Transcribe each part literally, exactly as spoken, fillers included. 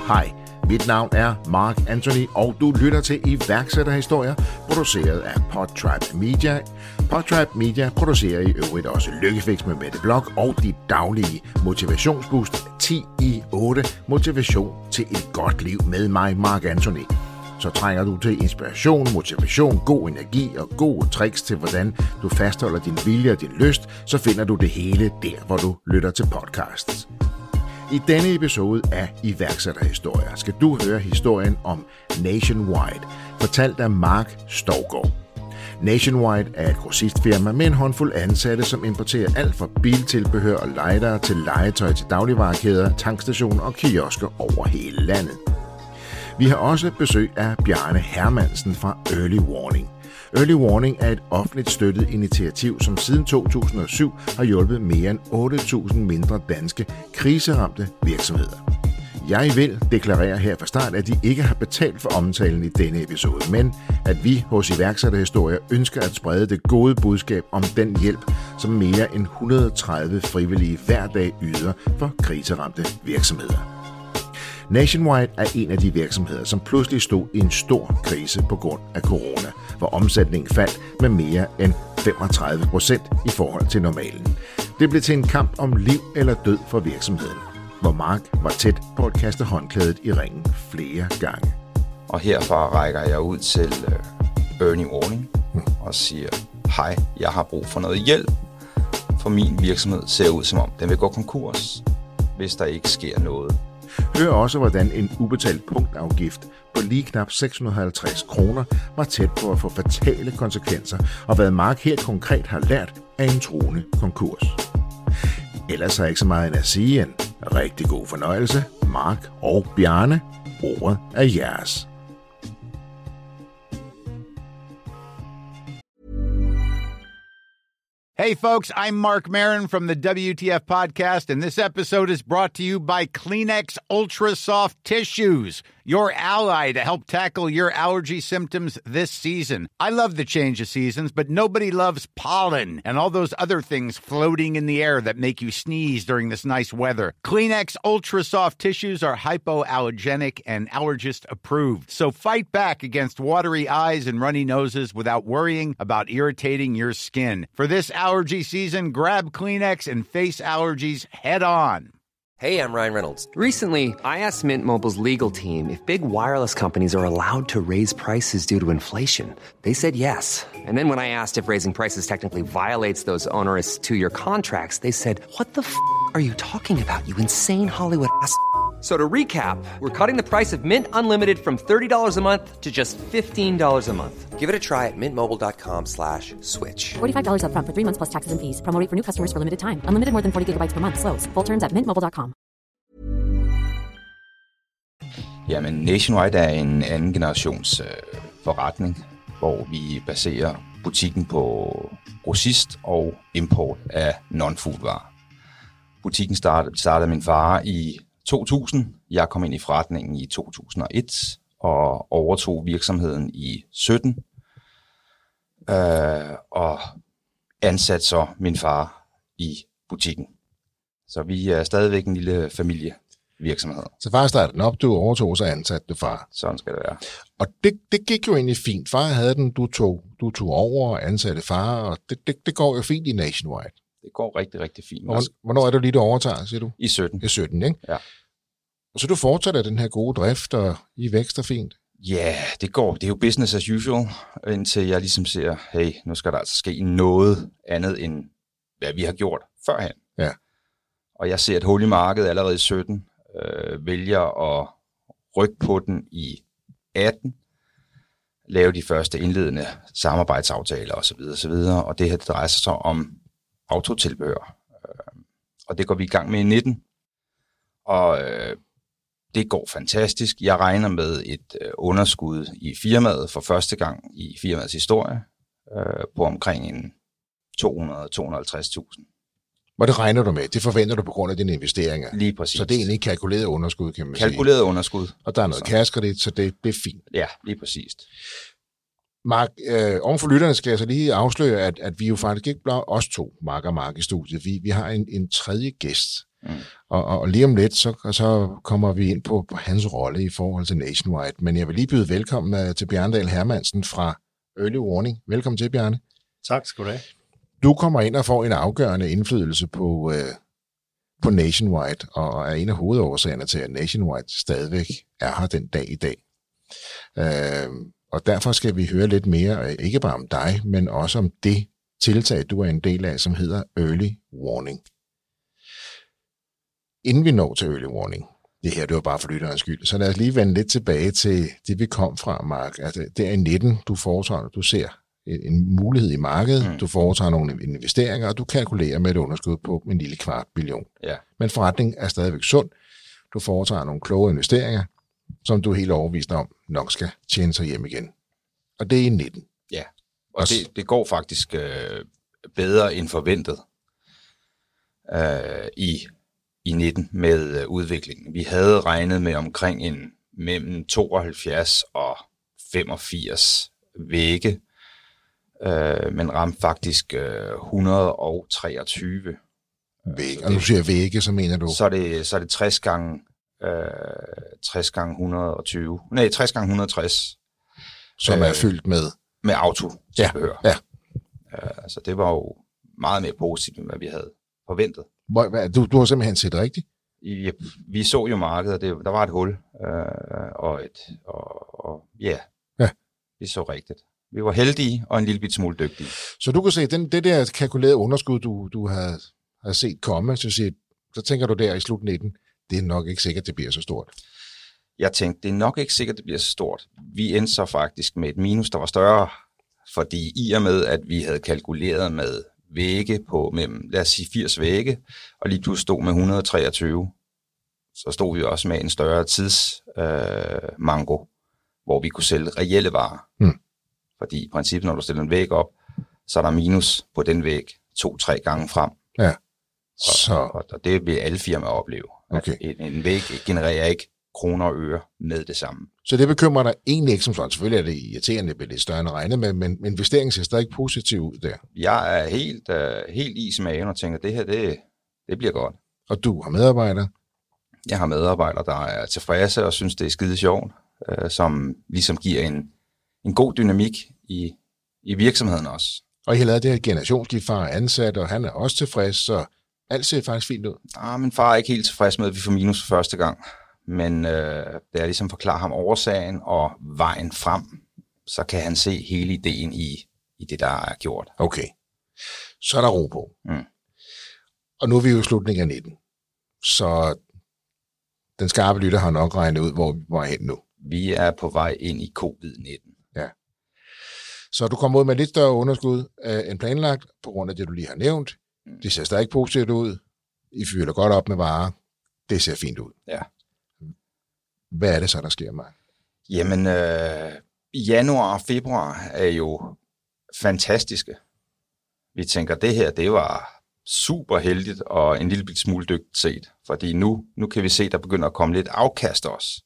Hej, mit navn er Mark Anthony, og du lytter til iværksætterhistorier, produceret af Podtribe Media. Podtribe Media producerer i øvrigt også Lykkefix med Mette Blok og dit daglige motivationsboost ti i otte motivation til et godt liv med mig, Mark Anthony. Så trænger du til inspiration, motivation, god energi og gode tricks til, hvordan du fastholder din vilje og din lyst, så finder du det hele der, hvor du lytter til podcasts. I denne episode af iværksætterhistorier skal du høre historien om Nationwide, fortalt af Mark Stougaard. Nationwide er et grossistfirma med en håndfuld ansatte, som importerer alt fra biltilbehør og lightere til legetøj til dagligvarekæder, tankstationer og kiosker over hele landet. Vi har også besøg af Bjarne Hermansen fra Early Warning. Early Warning er et offentligt støttet initiativ, som siden to tusind og syv har hjulpet mere end otte tusind mindre danske kriseramte virksomheder. Jeg vil deklarere her fra start, at de ikke har betalt for omtalen i denne episode, men at vi hos iværksætterhistorier ønsker at sprede det gode budskab om den hjælp, som mere end et hundrede og tredive frivillige hver dag yder for kriseramte virksomheder. Nationwide er en af de virksomheder, som pludselig stod i en stor krise på grund af corona, hvor omsætningen faldt med mere end femogtredive procent i forhold til normalen. Det blev til en kamp om liv eller død for virksomheden, hvor Mark var tæt på at kaste håndklædet i ringen flere gange. Og herfra rækker jeg ud til uh, Early Warning hmm. og siger, hej, jeg har brug for noget hjælp, for min virksomhed ser ud som om den vil gå konkurs, hvis der ikke sker noget. Hør også, hvordan en ubetalt punktafgift på lige knap seks hundrede og halvtreds kroner var tæt på at få fatale konsekvenser, og hvad Mark helt konkret har lært af en truende konkurs. Ellers har jeg ikke så meget end at sige en rigtig god fornøjelse. Mark og Bjarne, ordet er jeres. Hey, folks, I'm Mark Maron from the W T F Podcast, and this episode is brought to you by Kleenex Ultra Soft Tissues, your ally to help tackle your allergy symptoms this season. I love the change of seasons, but nobody loves pollen and all those other things floating in the air that make you sneeze during this nice weather. Kleenex Ultra Soft Tissues are hypoallergenic and allergist approved, so fight back against watery eyes and runny noses without worrying about irritating your skin. For this allergy season, grab Kleenex and face allergies head on. Hey, I'm Ryan Reynolds. Recently, I asked Mint Mobile's legal team if big wireless companies are allowed to raise prices due to inflation. They said yes. And then when I asked if raising prices technically violates those onerous two-year contracts, they said, what the f*** are you talking about, you insane Hollywood ass f- So to recap, we're cutting the price of Mint Unlimited from thirty dollars a month to just fifteen dollars a month. Give it a try at mintmobile.com slash switch. forty-five dollars up front for three months plus taxes and fees. Promo rate for new customers for limited time. Unlimited more than forty gigabytes per month. Slows full terms at mint mobile dot com. Jamen, Nationwide er en anden generations øh, forretning, hvor vi baserer butikken på grossist og import af non-foodvarer. Butikken startede, startede min far i to tusind. Jeg kom ind i forretningen i to tusind og et og overtog virksomheden i sytten. Øh, og ansatte så min far i butikken. Så vi er stadigvæk en lille familievirksomhed. Så far startede den op, du overtog, så ansatte du far. Sådan skal det være. Og det, det gik jo egentlig fint. Far havde den, du tog, du tog over og ansatte far, og det, det, det går jo fint i Nationwide. Det går rigtig, rigtig fint. Hvornår, hvornår er du lige, du overtager, siger du? I sytten. I sytten, ikke? Ja. Og så du fortsætter den her gode drift, og I vækster fint? Ja, yeah, det går. Det er jo business as usual, indtil jeg ligesom siger, hey, nu skal der altså ske noget andet, end hvad vi har gjort førhen. Ja. Og jeg ser et hul i markedet allerede i sytten, øh, vælger at rykke på den i atten, lave de første indledende samarbejdsaftaler osv. osv. Og det her det drejer sig så om autotilbehør. Øh, og det går vi i gang med i nitten. Og øh, det går fantastisk. Jeg regner med et øh, underskud i firmaet for første gang i firmaets historie øh, på omkring en to hundrede til to hundrede og halvtreds tusind. Og det regner du med? Det forventer du på grund af dine investeringer? Lige præcis. Så det er egentlig kalkuleret underskud, kan man kalkuleret sige? Kalkuleret underskud. Og der er noget kassekredit, så det, det er fint. Ja, lige præcis. Mark, øh, ovenfor lytterne skal jeg så lige afsløre, at, at vi jo faktisk ikke blot os to, Mark og Mark, i studiet. Vi, vi har en, en tredje gæst, Mm. Og, og lige om lidt, så, så kommer vi ind på, på hans rolle i forhold til Nationwide. Men jeg vil lige byde velkommen til Bjarne Dahl Hermansen fra Early Warning. Velkommen til, Bjarne. Tak skal du have. Du kommer ind og får en afgørende indflydelse på, øh, på Nationwide, og er en af hovedårsagerne til, at Nationwide stadigvæk er her den dag i dag. Øh, og derfor skal vi høre lidt mere, ikke bare om dig, men også om det tiltag, du er en del af, som hedder Early Warning. Inden vi når til Early Warning, det her, det var bare for lytterens skyld, så lad os lige vende lidt tilbage til det, vi kom fra, Mark. Altså, det er i nitten, du foretager, du ser en mulighed i markedet, mm. du foretager nogle investeringer, og du kalkulerer med et underskud på en lille kvart billion. Ja. Men forretningen er stadigvæk sund. Du foretager nogle kloge investeringer, som du er helt overbevist om, nok skal tjene sig hjem igen. Og det er i nitten. Ja, og, og det, det går faktisk øh, bedre end forventet øh, i, i nitten med øh, udviklingen. Vi havde regnet med omkring en mellem tooghalvfjerds og femogfirs vægge, øh, men ramte faktisk øh, et hundrede og treogtyve. Vægge. Og nu siger jeg vægge, så mener du? Så er det, så er det tres gange øh, tres gange et hundrede og tyve. Nej, tres gange et hundrede og tres. Som er fyldt med? Med auto. Ja, ja. Øh, så det var jo meget mere positivt, end hvad vi havde forventet. Du, du har simpelthen set rigtigt? I, vi så jo markedet, og det, der var et hul, øh, og et, og, og yeah, ja, vi så rigtigt. Vi var heldige og en lille bit smule dygtige. Så du kan se, den, det der kalkulerede underskud, du, du har, har set komme, så, siger, så tænker du der i slut nitten, det er nok ikke sikkert, det bliver så stort. Jeg tænkte, det er nok ikke sikkert, det bliver så stort. Vi endte så faktisk med et minus, der var større, fordi i og med, at vi havde kalkuleret med vægge på mellem, lad os sige, firs vægge, og lige pludselig stod med et hundrede og treogtyve, så stod vi også med en større tidsmango, øh, hvor vi kunne sælge reelle varer. Hmm. Fordi i princippet, når du stiller en væg op, så er der minus på den væg to-tre gange frem. Ja. Så. Og, og det vil alle firmaer opleve. Okay. En, en væg genererer ikke kroner og øre med det samme. Så det bekymrer dig egentlig ikke som sådan. Selvfølgelig er det irriterende, det bliver lidt større end regnet med, men investeringen ser stadig positiv ud der. Jeg er helt, uh, helt is i maven og tænker, det her, det, det bliver godt. Og du har medarbejdere? Jeg har medarbejdere, der er tilfredse og synes, det er skide sjovt, uh, som ligesom giver en, en god dynamik i, i virksomheden også. Og I har lavet det her generationsskift, far er ansat, og han er også tilfreds, så alt ser faktisk fint ud. Ah, min far er ikke helt tilfreds med, at vi får minus for første gang. Men øh, da jeg ligesom forklarer ham årsagen og vejen frem, så kan han se hele ideen i, i det, der er gjort. Okay. Så er der ro på. Mm. Og nu er vi jo i slutningen af nitten. Så den skarpe lytter har nok regnet ud, hvor vi er hen nu. Vi er på vej ind i covid nitten. Ja. Så du kommer ud med lidt større underskud øh, end planlagt, på grund af det, du lige har nævnt. Mm. Det ser stadig positivt ud. I fylder godt op med varer. Det ser fint ud. Ja. Hvad er det så, der sker, Mark? Jamen, øh, januar og februar er jo fantastiske. Vi tænker, det her, det var super heldigt og en lille smule dygtigt set. Fordi nu, nu kan vi se, der begynder at komme lidt afkast også.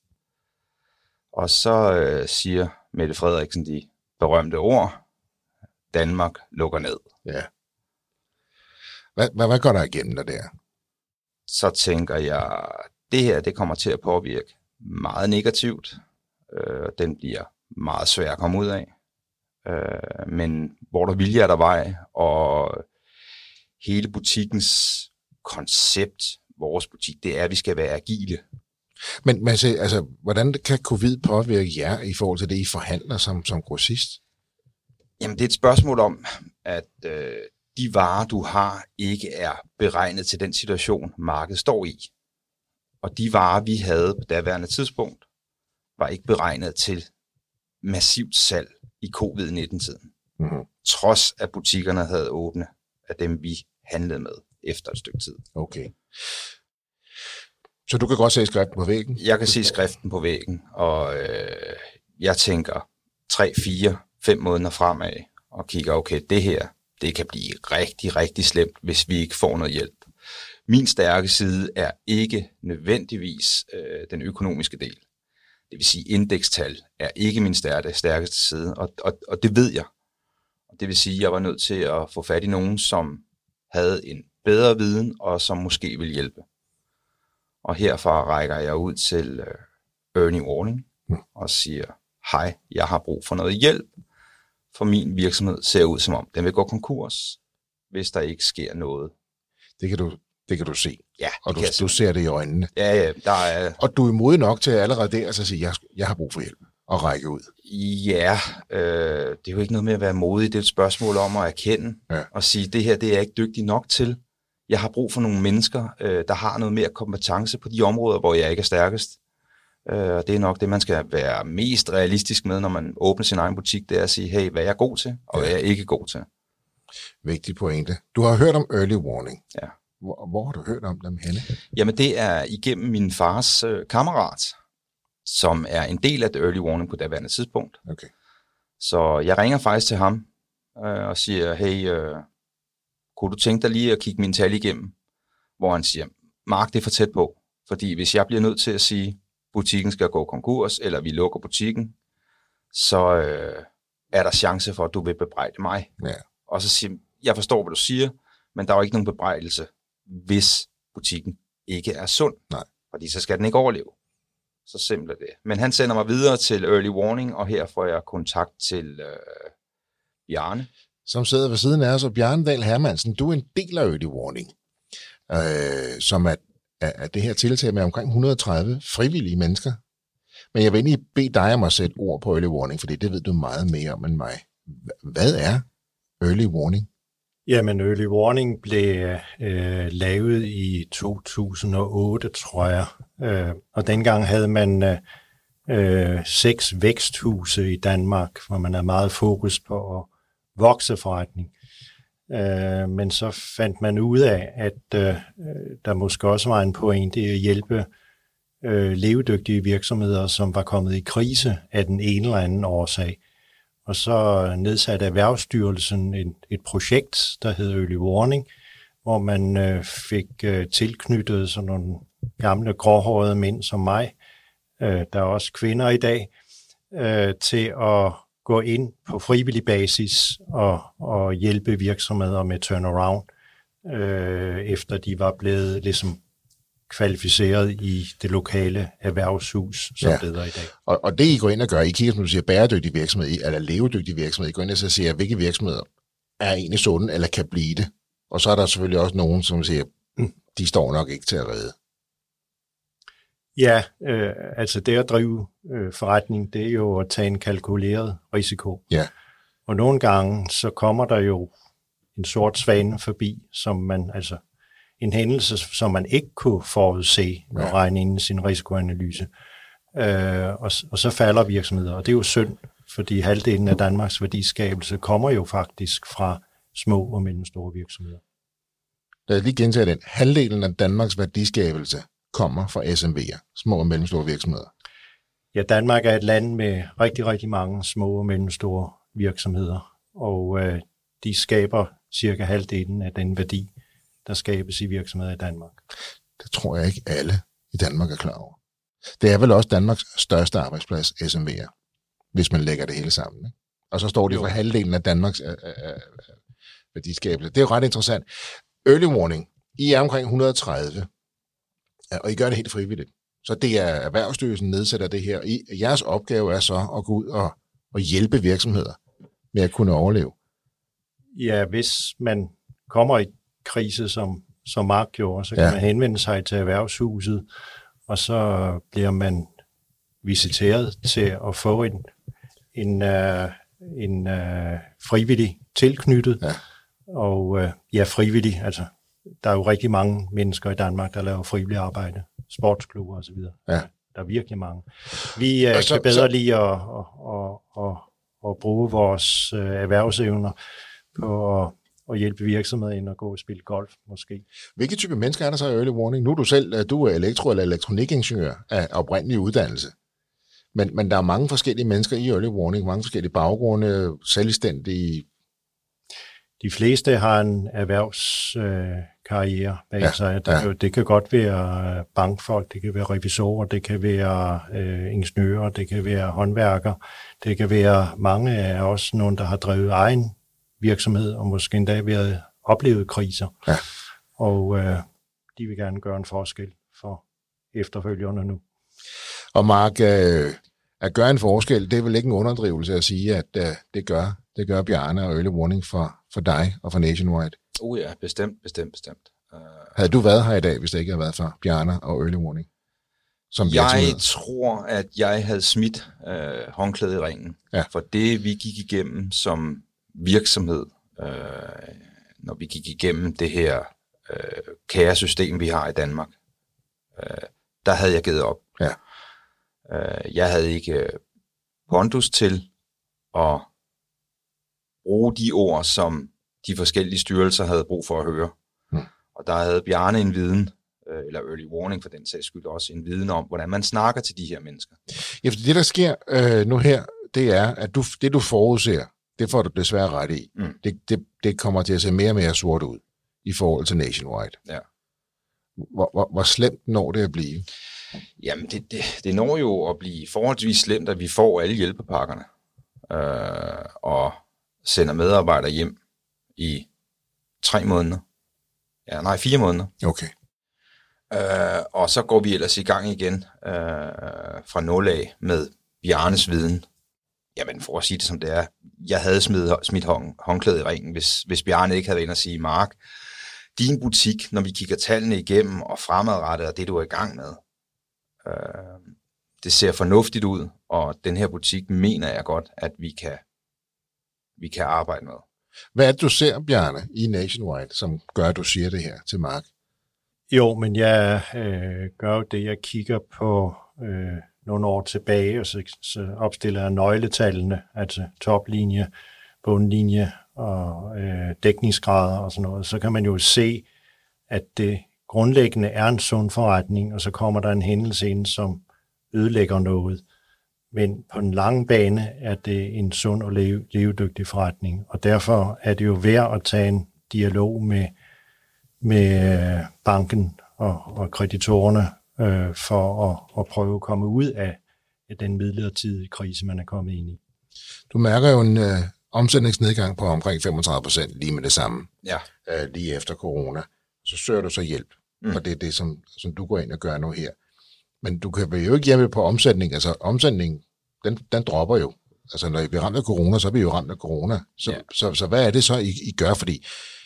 Og så øh, siger Mette Frederiksen de berømte ord, Danmark lukker ned. Ja. Hvad, hvad, hvad går der igennem der der? Så tænker jeg, det her, det kommer til at påvirke meget negativt. Øh, den bliver meget svær at komme ud af. Øh, men hvor der vilje er der vej, og hele butikkens koncept, vores butik, det er, at vi skal være agile. Men, men altså, hvordan kan covid påvirke jer i forhold til det, I forhandler som, som grossist? Jamen, det er et spørgsmål om, at øh, de varer, du har, ikke er beregnet til den situation, markedet står i. Og de varer, vi havde på daværende tidspunkt, var ikke beregnet til massivt salg i covid nitten-tiden. Mm-hmm. Trods at butikkerne havde åbne af dem, vi handlede med efter et stykke tid. Okay. Så du kan godt se skriften på væggen? Jeg kan se skriften på væggen, og øh, jeg tænker tre, fire, fem måneder fremad, og kigger, okay, det her, det kan blive rigtig, rigtig slemt, hvis vi ikke får noget hjælp. Min stærke side er ikke nødvendigvis øh, den økonomiske del. Det vil sige, indekstal er ikke min stærke, stærkeste side, og, og, og det ved jeg. Og det vil sige, at jeg var nødt til at få fat i nogen, som havde en bedre viden, og som måske ville hjælpe. Og herfra rækker jeg ud til øh, early warning mm. og siger, hej, jeg har brug for noget hjælp, for min virksomhed ser ud som om, den vil gå konkurs, hvis der ikke sker noget. Det kan du, det kan du se, ja, og du, du ser det i øjnene. Ja, ja, der er... Og du er modig nok til allerede der at sige, jeg, jeg har brug for hjælp, og række ud. Ja, øh, det er jo ikke noget med at være modig, det er et spørgsmål om at erkende, ja. Og sige, det her det er jeg ikke dygtig nok til. Jeg har brug for nogle mennesker, øh, der har noget mere kompetence på de områder, hvor jeg ikke er stærkest. Øh, det er nok det, man skal være mest realistisk med, når man åbner sin egen butik, det er at sige, hey, hvad er jeg god til, og hvad er jeg ikke god til. Vigtig pointe. Du har hørt om early warning. Ja. Hvor, hvor har du hørt om dem henne? Jamen, det er igennem min fars øh, kammerat, som er en del af det early warning på daværende tidspunkt. Okay. Så jeg ringer faktisk til ham øh, og siger, hey, øh, kunne du tænke dig lige at kigge mine tal igennem? Hvor han siger, Mark, det er for tæt på. Fordi hvis jeg bliver nødt til at sige, butikken skal gå konkurs, eller vi lukker butikken, så øh, er der chance for, at du vil bebrejde mig. Ja. Og så siger jeg forstår, hvad du siger, men der er jo ikke nogen bebrejdelse, hvis butikken ikke er sund. Nej. Fordi så skal den ikke overleve. Så simpelt er det. Men han sender mig videre til early warning, og her får jeg kontakt til øh, Bjarne. Som sidder ved siden af os, og Bjarne Dahl Hermansen, du er en del af early warning, øh, som er, er, er det her tiltag med omkring et hundrede og tredive frivillige mennesker. Men jeg vil egentlig bede dig om at sætte ord på early warning, fordi det ved du meget mere om end mig. Hvad er early warning? Jamen, early warning blev øh, lavet i to tusind og otte, tror jeg. Øh, og dengang havde man øh, øh, seks væksthuse i Danmark, hvor man havde meget fokus på at vokse forretning. Øh, men så fandt man ud af, at øh, der måske også var en pointe i at hjælpe øh, levedygtige virksomheder, som var kommet i krise af den ene eller anden årsag. Og så nedsatte Erhvervsstyrelsen et, et projekt, der hed Early Warning, hvor man øh, fik øh, tilknyttet sådan nogle gamle gråhårede mænd som mig, øh, der er også kvinder i dag, øh, til at gå ind på frivillig basis og, og hjælpe virksomheder med turnaround, øh, efter de var blevet ligesom kvalificeret i det lokale erhvervshus, som ja. Det hedder i dag. Og, og det, I går ind og gør, I kigger, som du siger, bæredygtig virksomhed, eller levedygtig virksomhed, I går ind og så siger, hvilke virksomheder er egentlig sunde, eller kan blive det. Og så er der selvfølgelig også nogen, som siger, de står nok ikke til at redde. Ja, øh, altså det at drive øh, forretning, det er jo at tage en kalkuleret risiko. Ja. Og nogle gange, så kommer der jo en sort svane forbi, som man altså en hændelse, som man ikke kunne forudse og ja. Regne ind i sin risikoanalyse. Øh, og, og så falder virksomheder, og det er jo synd, fordi halvdelen af Danmarks værdiskabelse kommer jo faktisk fra små og mellemstore virksomheder. Lad os lige gentage den. Halvdelen af Danmarks værdiskabelse kommer fra S M V'er, små og mellemstore virksomheder. Ja, Danmark er et land med rigtig, rigtig mange små og mellemstore virksomheder, og øh, de skaber cirka halvdelen af den værdi, der skabes i virksomheder i Danmark. Det tror jeg ikke alle i Danmark er klar over. Det er vel også Danmarks største arbejdsplads, S M V'er, hvis man lægger det hele sammen. Ikke? Og så står det for halvdelen af Danmarks øh, øh, værdiskabelse. Det er jo ret interessant. Early warning. I er omkring et hundrede og tredive, og I gør det helt frivilligt. Så det er Erhvervsstyrelsen nedsætter det her. I, jeres opgave er så at gå ud og, og hjælpe virksomheder med at kunne overleve. Ja, hvis man kommer i krise, som, som Mark gjorde, så kan ja. Man henvende sig til Erhvervshuset, og så bliver man visiteret til at få en, en, uh, en uh, frivillig tilknyttet. Ja. Og uh, ja, frivillig, altså der er jo rigtig mange mennesker i Danmark, der laver frivillig arbejde, sportsklubber og så videre. Ja. Der er virkelig mange. Vi uh, så, kan bedre så... lide at, at, at, at, at bruge vores uh, erhvervsevner på at og hjælpe virksomheder ind og gå og spille golf, måske. Hvilke type mennesker er der så i early warning? Nu er du selv, du er elektro- eller elektronikingeniør af oprindelig uddannelse. Men, men der er mange forskellige mennesker i early warning, mange forskellige baggrunde, selvstændige. De fleste har en erhvervskarriere bag ja, sig. Det, ja. Det kan godt være bankfolk, det kan være revisorer, det kan være øh, ingeniører, det kan være håndværkere, det kan være mange af os, nogen, der har drevet egen virksomhed, og måske endda ved oplevet kriser. Ja. Og øh, de vil gerne gøre en forskel for efterfølgende nu. Og Mark, øh, at gøre en forskel, det er vel ikke en underdrivelse at sige, at øh, det gør det gør Bjarne og Early Warning for, for dig og for Nationwide. Oh ja, bestemt, bestemt, bestemt. Uh, havde du været her i dag, hvis det ikke havde været for Bjarne og Early Warning? Som jeg tror, at jeg havde smidt øh, håndklædet i ringen. Ja. For det, vi gik igennem som virksomhed, øh, når vi gik igennem det her øh, kæresystem, vi har i Danmark, øh, der havde jeg givet op. Ja. Øh, jeg havde ikke øh, pondus til at bruge de ord, som de forskellige styrelser havde brug for at høre. Hmm. Og der havde Bjarne en viden, eller Early Warning for den sags skyld også, en viden om, hvordan man snakker til de her mennesker. Ja, for det, der sker øh, nu her, det er, at du, det, du forudser, det får du desværre ret i. Mm. Det, det, det kommer til at se mere og mere sort ud i forhold til Nationwide. Ja. Hvor, hvor, hvor slemt når det at blive? Jamen, det, det, det når jo at blive forholdsvis slemt, at vi får alle hjælpepakkerne øh, og sender medarbejdere hjem i tre måneder. Ja, nej, fire måneder. Okay. Øh, og så går vi ellers i gang igen øh, fra nul af med Bjarnes viden. Jamen, for at sige det som det er, jeg havde smidt, smidt hånd, håndklædet i ringen, hvis, hvis Bjarne ikke havde været inde og sige, Mark, din butik, når vi kigger tallene igennem og fremadrettet, og det du er i gang med, øh, det ser fornuftigt ud, og den her butik mener jeg godt, at vi kan, vi kan arbejde med. Hvad er det, du ser, Bjarne, i Nationwide, som gør, at du siger det her til Mark? Jo, men jeg øh, gør jo det, jeg kigger på øh, nogle år tilbage, og så, så opstiller jeg nøgletallene, altså toplinje, bundlinje og øh, dækningsgrader og sådan noget. Så kan man jo se, at det grundlæggende er en sund forretning, og så kommer der en hændelse ind, som ødelægger noget. Men på den lange bane er det en sund og leve, levedygtig forretning, og derfor er det jo værd at tage en dialog med med banken og, og kreditorerne øh, for at, at prøve at komme ud af, af den midlertidige krise, man er kommet ind i. Du mærker jo en øh, omsætningsnedgang på omkring femogtredive procent lige med det samme, ja. øh, lige efter corona. Så søger du så hjælp, mm. og det er det, som, som du går ind og gør nu her. Men du kan jo ikke hjemme på omsætning. Altså omsætningen, den, den dropper jo. Altså når vi er ramt af corona, så er vi jo ramt af corona. Så, ja. så, så, så hvad er det så, I, I gør? Fordi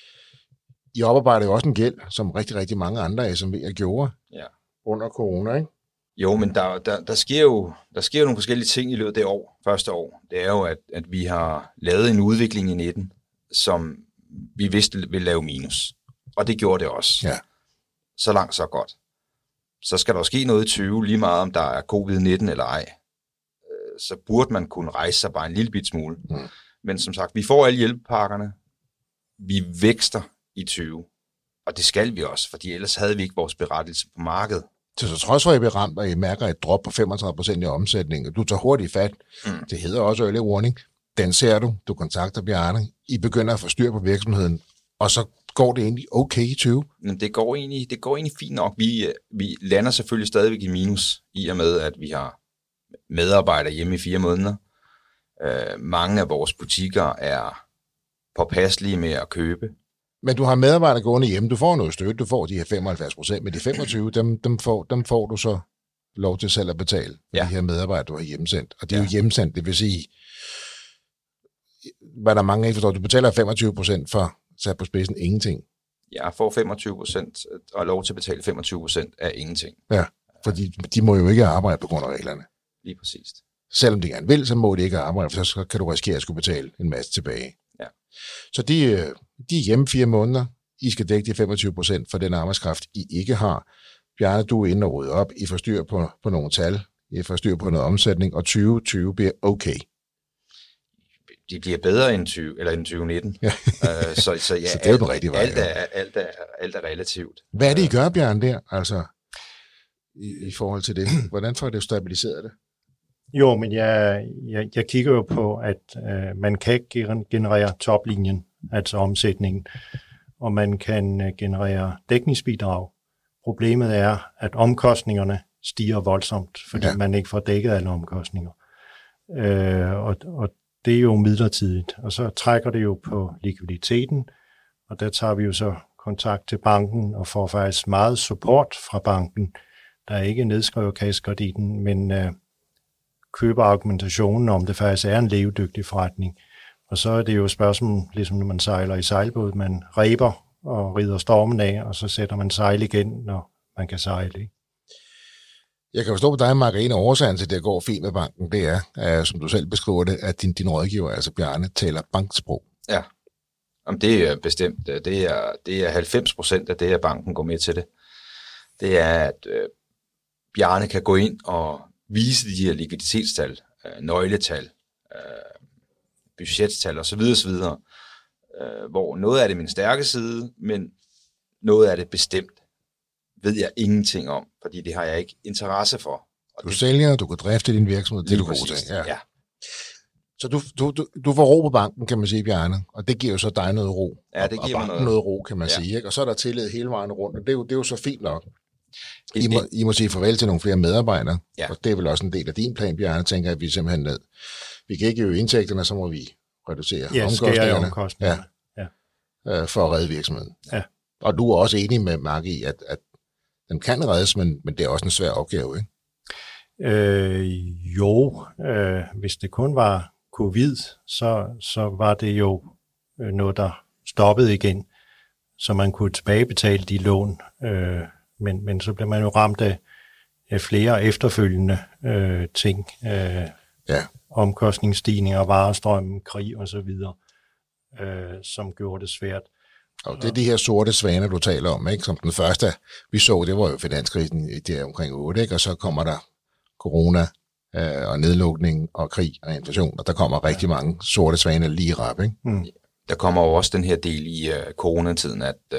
I oparbejder jo også en gæld, som rigtig, rigtig mange andre S M V'er gjorde ja. under corona, ikke? Jo, men der, der, der, sker jo, der sker jo nogle forskellige ting i løbet af det år, første år. Det er jo, at, at vi har lavet en udvikling i nitten, som vi vidste ville lave minus. Og det gjorde det også. Ja. Så langt, så godt. Så skal der ske noget i tyve, lige meget om der er covid nitten eller ej. Så burde man kunne rejse sig bare en lille bit smule. Mm. Men som sagt, vi får alle hjælpepakkerne. Vi vækster i tyve. Og det skal vi også, fordi ellers havde vi ikke vores berettelse på markedet. Så, så trods for, at I bliver ramt, og I mærker et drop på femogtredive procent i omsætningen, og du tager hurtigt fat, mm. det hedder også Early Warning, den ser du, du kontakter Bjarne, I begynder at få styr på virksomheden, og så går det egentlig okay i tyve? Men det går egentlig, det går egentlig fint nok. Vi, vi lander selvfølgelig stadigvæk i minus, i og med, at vi har medarbejdere hjemme i fire måneder. Øh, mange af vores butikker er påpasselige med at købe. Men du har medarbejdere gående hjemme, du får noget støtte, du får de her femoghalvfjerds procent, men de femogtyve, dem, dem, får, dem får du så lov til selv at betale, ja. De her medarbejdere, du har hjemsendt. Og det er ja. jo hjemsendt, det vil sige, hvad der mange ikke forstår, du betaler femogtyve procent for, sat på spidsen, ingenting. Jeg får femogtyve procent og lov til at betale femogtyve procent af ingenting. Ja, fordi de må jo ikke arbejde på grund af reglerne. Lige præcis. Selvom de gerne vil, så må de ikke arbejde, for så kan du risikere at skulle betale en masse tilbage. Ja. Så de, de er hjemme fire måneder. I skal dække de femogtyve procent for den arbejdskraft, I ikke har. Bjarne, du er inde og rydde op. I får styr på, på nogle tal. I får styr på noget omsætning, og tyve tyve bliver okay. De bliver bedre end tyve eller end tyve nitten. Ja. uh, så, så ja, så det er jo alt, alt, er, alt, er, alt er relativt. Hvad er det, I gør, Bjarne, der? Altså, i, i forhold til det. Hvordan får det stabiliseret det? Jo, men jeg, jeg, jeg kigger jo på, at øh, man kan generere toplinjen, altså omsætningen, og man kan øh, generere dækningsbidrag. Problemet er, at omkostningerne stiger voldsomt, fordi ja. man ikke får dækket alle omkostninger. Øh, og, og det er jo midlertidigt, og så trækker det jo på likviditeten, og der tager vi jo så kontakt til banken og får faktisk meget support fra banken der er ikke nedskrevet kassekreditten, men øh, køber argumentationen om, det faktisk er en levedygtig forretning. Og så er det jo et spørgsmål, ligesom når man sejler i sejlbåd, man reber og rider stormen af, og så sætter man sejl igen, når man kan sejle. Ikke? Jeg kan forstå på dig, Mark, en af årsagen til, at det går fint med banken, det er, at, som du selv beskriver det, at din, din rådgiver, altså Bjarne, taler banksprog. Ja, Jamen, det er bestemt. Det er, det er halvfems procent af det, at banken går med til det. Det er, at øh, Bjarne kan gå ind og vise de her likviditetstal, øh, nøgletal, øh, budgettal osv. osv., øh, hvor noget af det er min stærke side, men noget af det bestemt ved jeg ingenting om, fordi det har jeg ikke interesse for. Og du det, sælger, du kan drifte din virksomhed, det er du god til. Ja. ja. Så du, du, du, du får ro på banken, kan man sige, Bjarne, og det giver jo så dig noget ro. Ja, det giver og mig noget. noget ro, kan man ja. sige. Ikke? Og så er der tillid hele vejen rundt, og det er jo, det er jo så fint nok. I må, I må sige farvel til nogle flere medarbejdere, ja. Og det er vel også en del af din plan, Bjarne, tænker at vi simpelthen ned. Vi kan ikke øge indtægterne, så må vi reducere ja, omkostningerne, omkostningerne. Ja. Ja. Øh, for at redde virksomheden. Ja. Og du er også enig med Mark i, at, at den kan reddes, men, men det er også en svær opgave, ikke? Øh, jo, øh, hvis det kun var covid, så, så var det jo noget, der stoppede igen, så man kunne tilbagebetale de lån. Øh, men, men så blev man jo ramt af, af flere efterfølgende øh, ting. Øh, ja. Omkostningsstigninger, varestrømmen, krig og så videre, øh, som gjorde det svært. Og det er de her sorte svaner, du taler om, ikke? Som den første, vi så, det var jo finanskrisen i der omkring otte, ikke? Og så kommer der corona øh, og nedlukning og krig og inflation, og der kommer ja. rigtig mange sorte svaner lige rap, ikke? Mm. Der kommer jo også den her del i uh, coronatiden, at uh,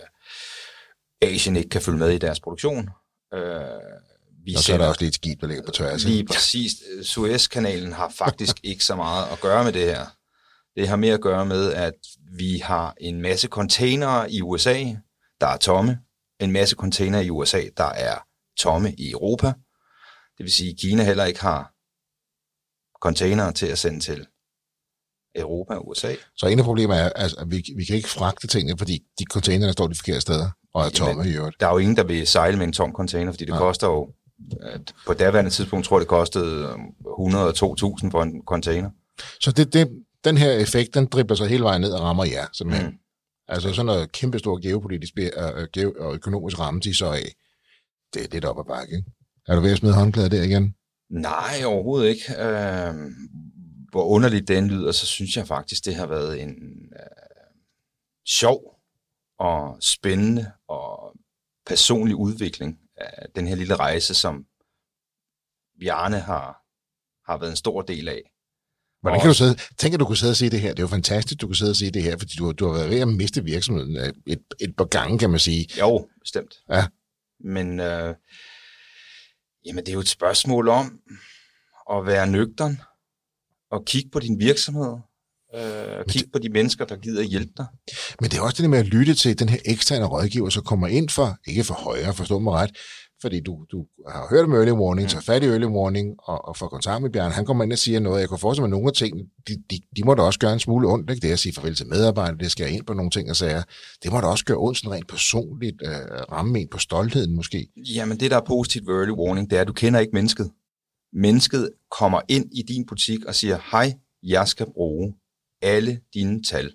Asien ikke kan følge med i deres produktion. Uh, vi og så er der også lidt skib, der ligger på tværs. Lige præcis. Suezkanalen har faktisk ikke så meget at gøre med det her. Det har mere at gøre med, at vi har en masse containere i U S A, der er tomme. En masse containere i U S A, der er tomme i Europa. Det vil sige, at Kina heller ikke har containere til at sende til Europa og U S A. Så en af problemerne er, altså, at vi, vi kan ikke fragte tingene, fordi de containere står de forkerte steder og er tomme Jamen, i øvrigt. Der er jo ingen, der vil sejle med en tom container, fordi det ja. koster jo, på daværende tidspunkt tror jeg, det kostede hundrede og to tusind for en container. Så det, det, den her effekt, den dribler sig hele vejen ned og rammer jer, simpelthen. Mm. Altså sådan noget kæmpestor geopolitisk og økonomisk ramme til så af. Det er lidt op ad bakke, ikke? Er du ved at smide håndklæder der igen? Nej, overhovedet ikke. Øh, hvor underligt den lyder, så synes jeg faktisk, det har været en øh, sjov og spændende og personlig udvikling af den her lille rejse, som Bjarne har, har været en stor del af. Hvordan kan du sidde, tænker du kunne sidde og sige det her? Det er jo fantastisk, du kan sidde og sige det her, fordi du, du har været ved at miste virksomheden et, et par gange, kan man sige. Jo, bestemt. Ja. Men øh, jamen, det er jo et spørgsmål om at være nøgtern og kigge på din virksomhed, øh, og kigge det, på de mennesker, der gider at hjælpe dig. Men det er også det med at lytte til den her eksterne rådgiver, som kommer ind for, ikke for højre, forstå mig ret, fordi du, du har hørt om early warning, så fat i early warning, og, og får kontakt med Bjarne, han kommer ind og siger noget. Jeg kan forestille mig, at nogle af tingene, de, de, de må da også gøre en smule ondt, ikke? Det er at sige farvel til medarbejdere, det skal jeg ind på nogle ting og sager. Det må da også gøre ondt sådan rent personligt, øh, ramme en på stoltheden måske. Jamen det, der er positivt ved early warning, det er, at du kender ikke mennesket. Mennesket kommer ind i din butik og siger, hej, jeg skal bruge alle dine tal.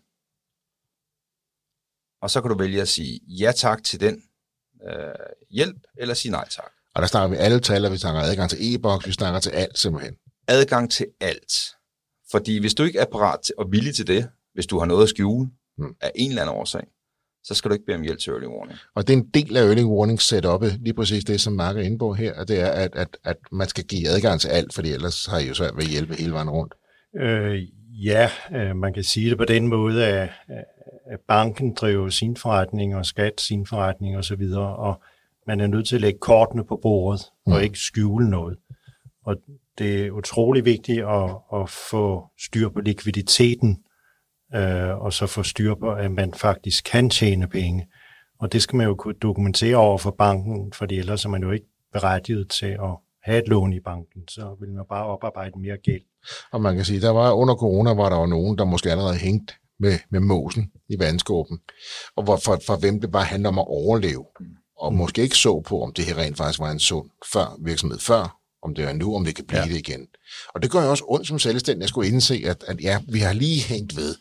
Og så kan du vælge at sige ja tak til den øh, hjælp, eller sige nej tak. Og der snakker vi alle tal, og vi snakker adgang til e-boks, vi snakker til alt simpelthen. Adgang til alt. Fordi hvis du ikke er parat til, og villig til det, hvis du har noget at skjule hmm. af en eller anden årsag, så skal du ikke bede om hjælp til early warning. Og det er en del af early warning setup'et, lige præcis det, som Mark er inde på her, og det er, at, at, at man skal give adgang til alt, fordi ellers har I jo svært ved at hjælpe hele vejen rundt. Øh, ja, øh, man kan sige det på den måde, at, at banken driver sin forretning, og skat sin forretning og så videre, og man er nødt til at lægge kortene på bordet, og mm. ikke skjule noget. Og det er utrolig vigtigt at, at få styr på likviditeten, øh, og så få styr på, at man faktisk kan tjene penge. Og det skal man jo kunne dokumentere over for banken, fordi ellers er man jo ikke berettiget til at have et lån i banken, så vil man bare oparbejde mere gæld. Og man kan sige, der var under corona, var der jo nogen, der måske allerede hængt med, med måsen i vandskåben, og hvor, for, for hvem det bare handler om at overleve. og mm. måske ikke så på, om det her rent faktisk var en sund før, virksomhed før, om det er nu, om det kan blive ja. det igen. Og det gør jo også ondt som selvstændig. Jeg skulle indse, at, at ja, vi har lige hængt ved,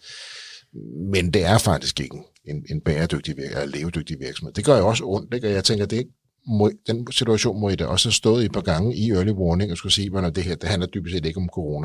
men det er faktisk ikke en, en bæredygtig eller levedygtig virksomhed. Det gør jo også ondt, ikke? Og jeg tænker, det er ikke, må, den situation må I da også have stået i et par gange i early warning og skulle sige, at det her, det handler dybest set ikke om corona.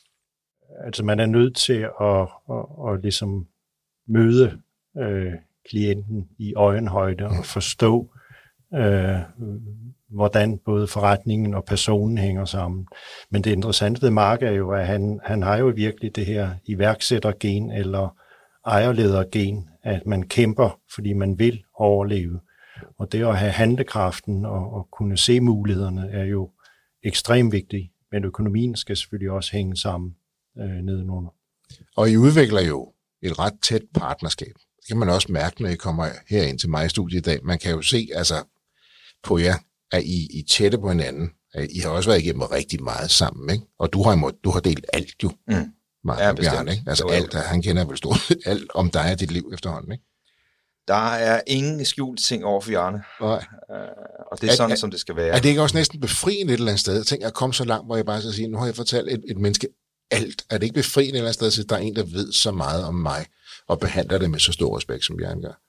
Altså man er nødt til at, at, at ligesom møde øh, klienten i øjenhøjde og forstå, øh, hvordan både forretningen og personen hænger sammen. Men det interessante ved Mark er jo, at han, han har jo virkelig det her iværksættergen eller ejerledergen, at man kæmper, fordi man vil overleve. Og det at have handlekraften og, og kunne se mulighederne er jo ekstremt vigtigt, men økonomien skal selvfølgelig også hænge sammen øh, nedenunder. Og I udvikler jo et ret tæt partnerskab. Det kan man også mærke, når I kommer herind til mig i studiet i dag. Man kan jo se altså på jer, at I, I tætte på hinanden. I har også været igennem rigtig meget sammen, ikke? Og du har, du har delt alt jo, mm. Mark ja, Bjørn, ikke? Altså alt, han kender vel stort alt om dig og dit liv efterhånden, ikke? Der er ingen skjult ting over for Bjarne. Nej. Uh, og det er, er sådan, er, som det skal være. Er det ikke også næsten befriende et eller andet sted? Tænk, at komme så langt, hvor jeg bare skal sige, nu har jeg fortalt et, et menneske alt. Er det ikke befriende et eller andet sted, at der er en, der ved så meget om mig, og behandler det med så stor respekt, som Bjarne gør?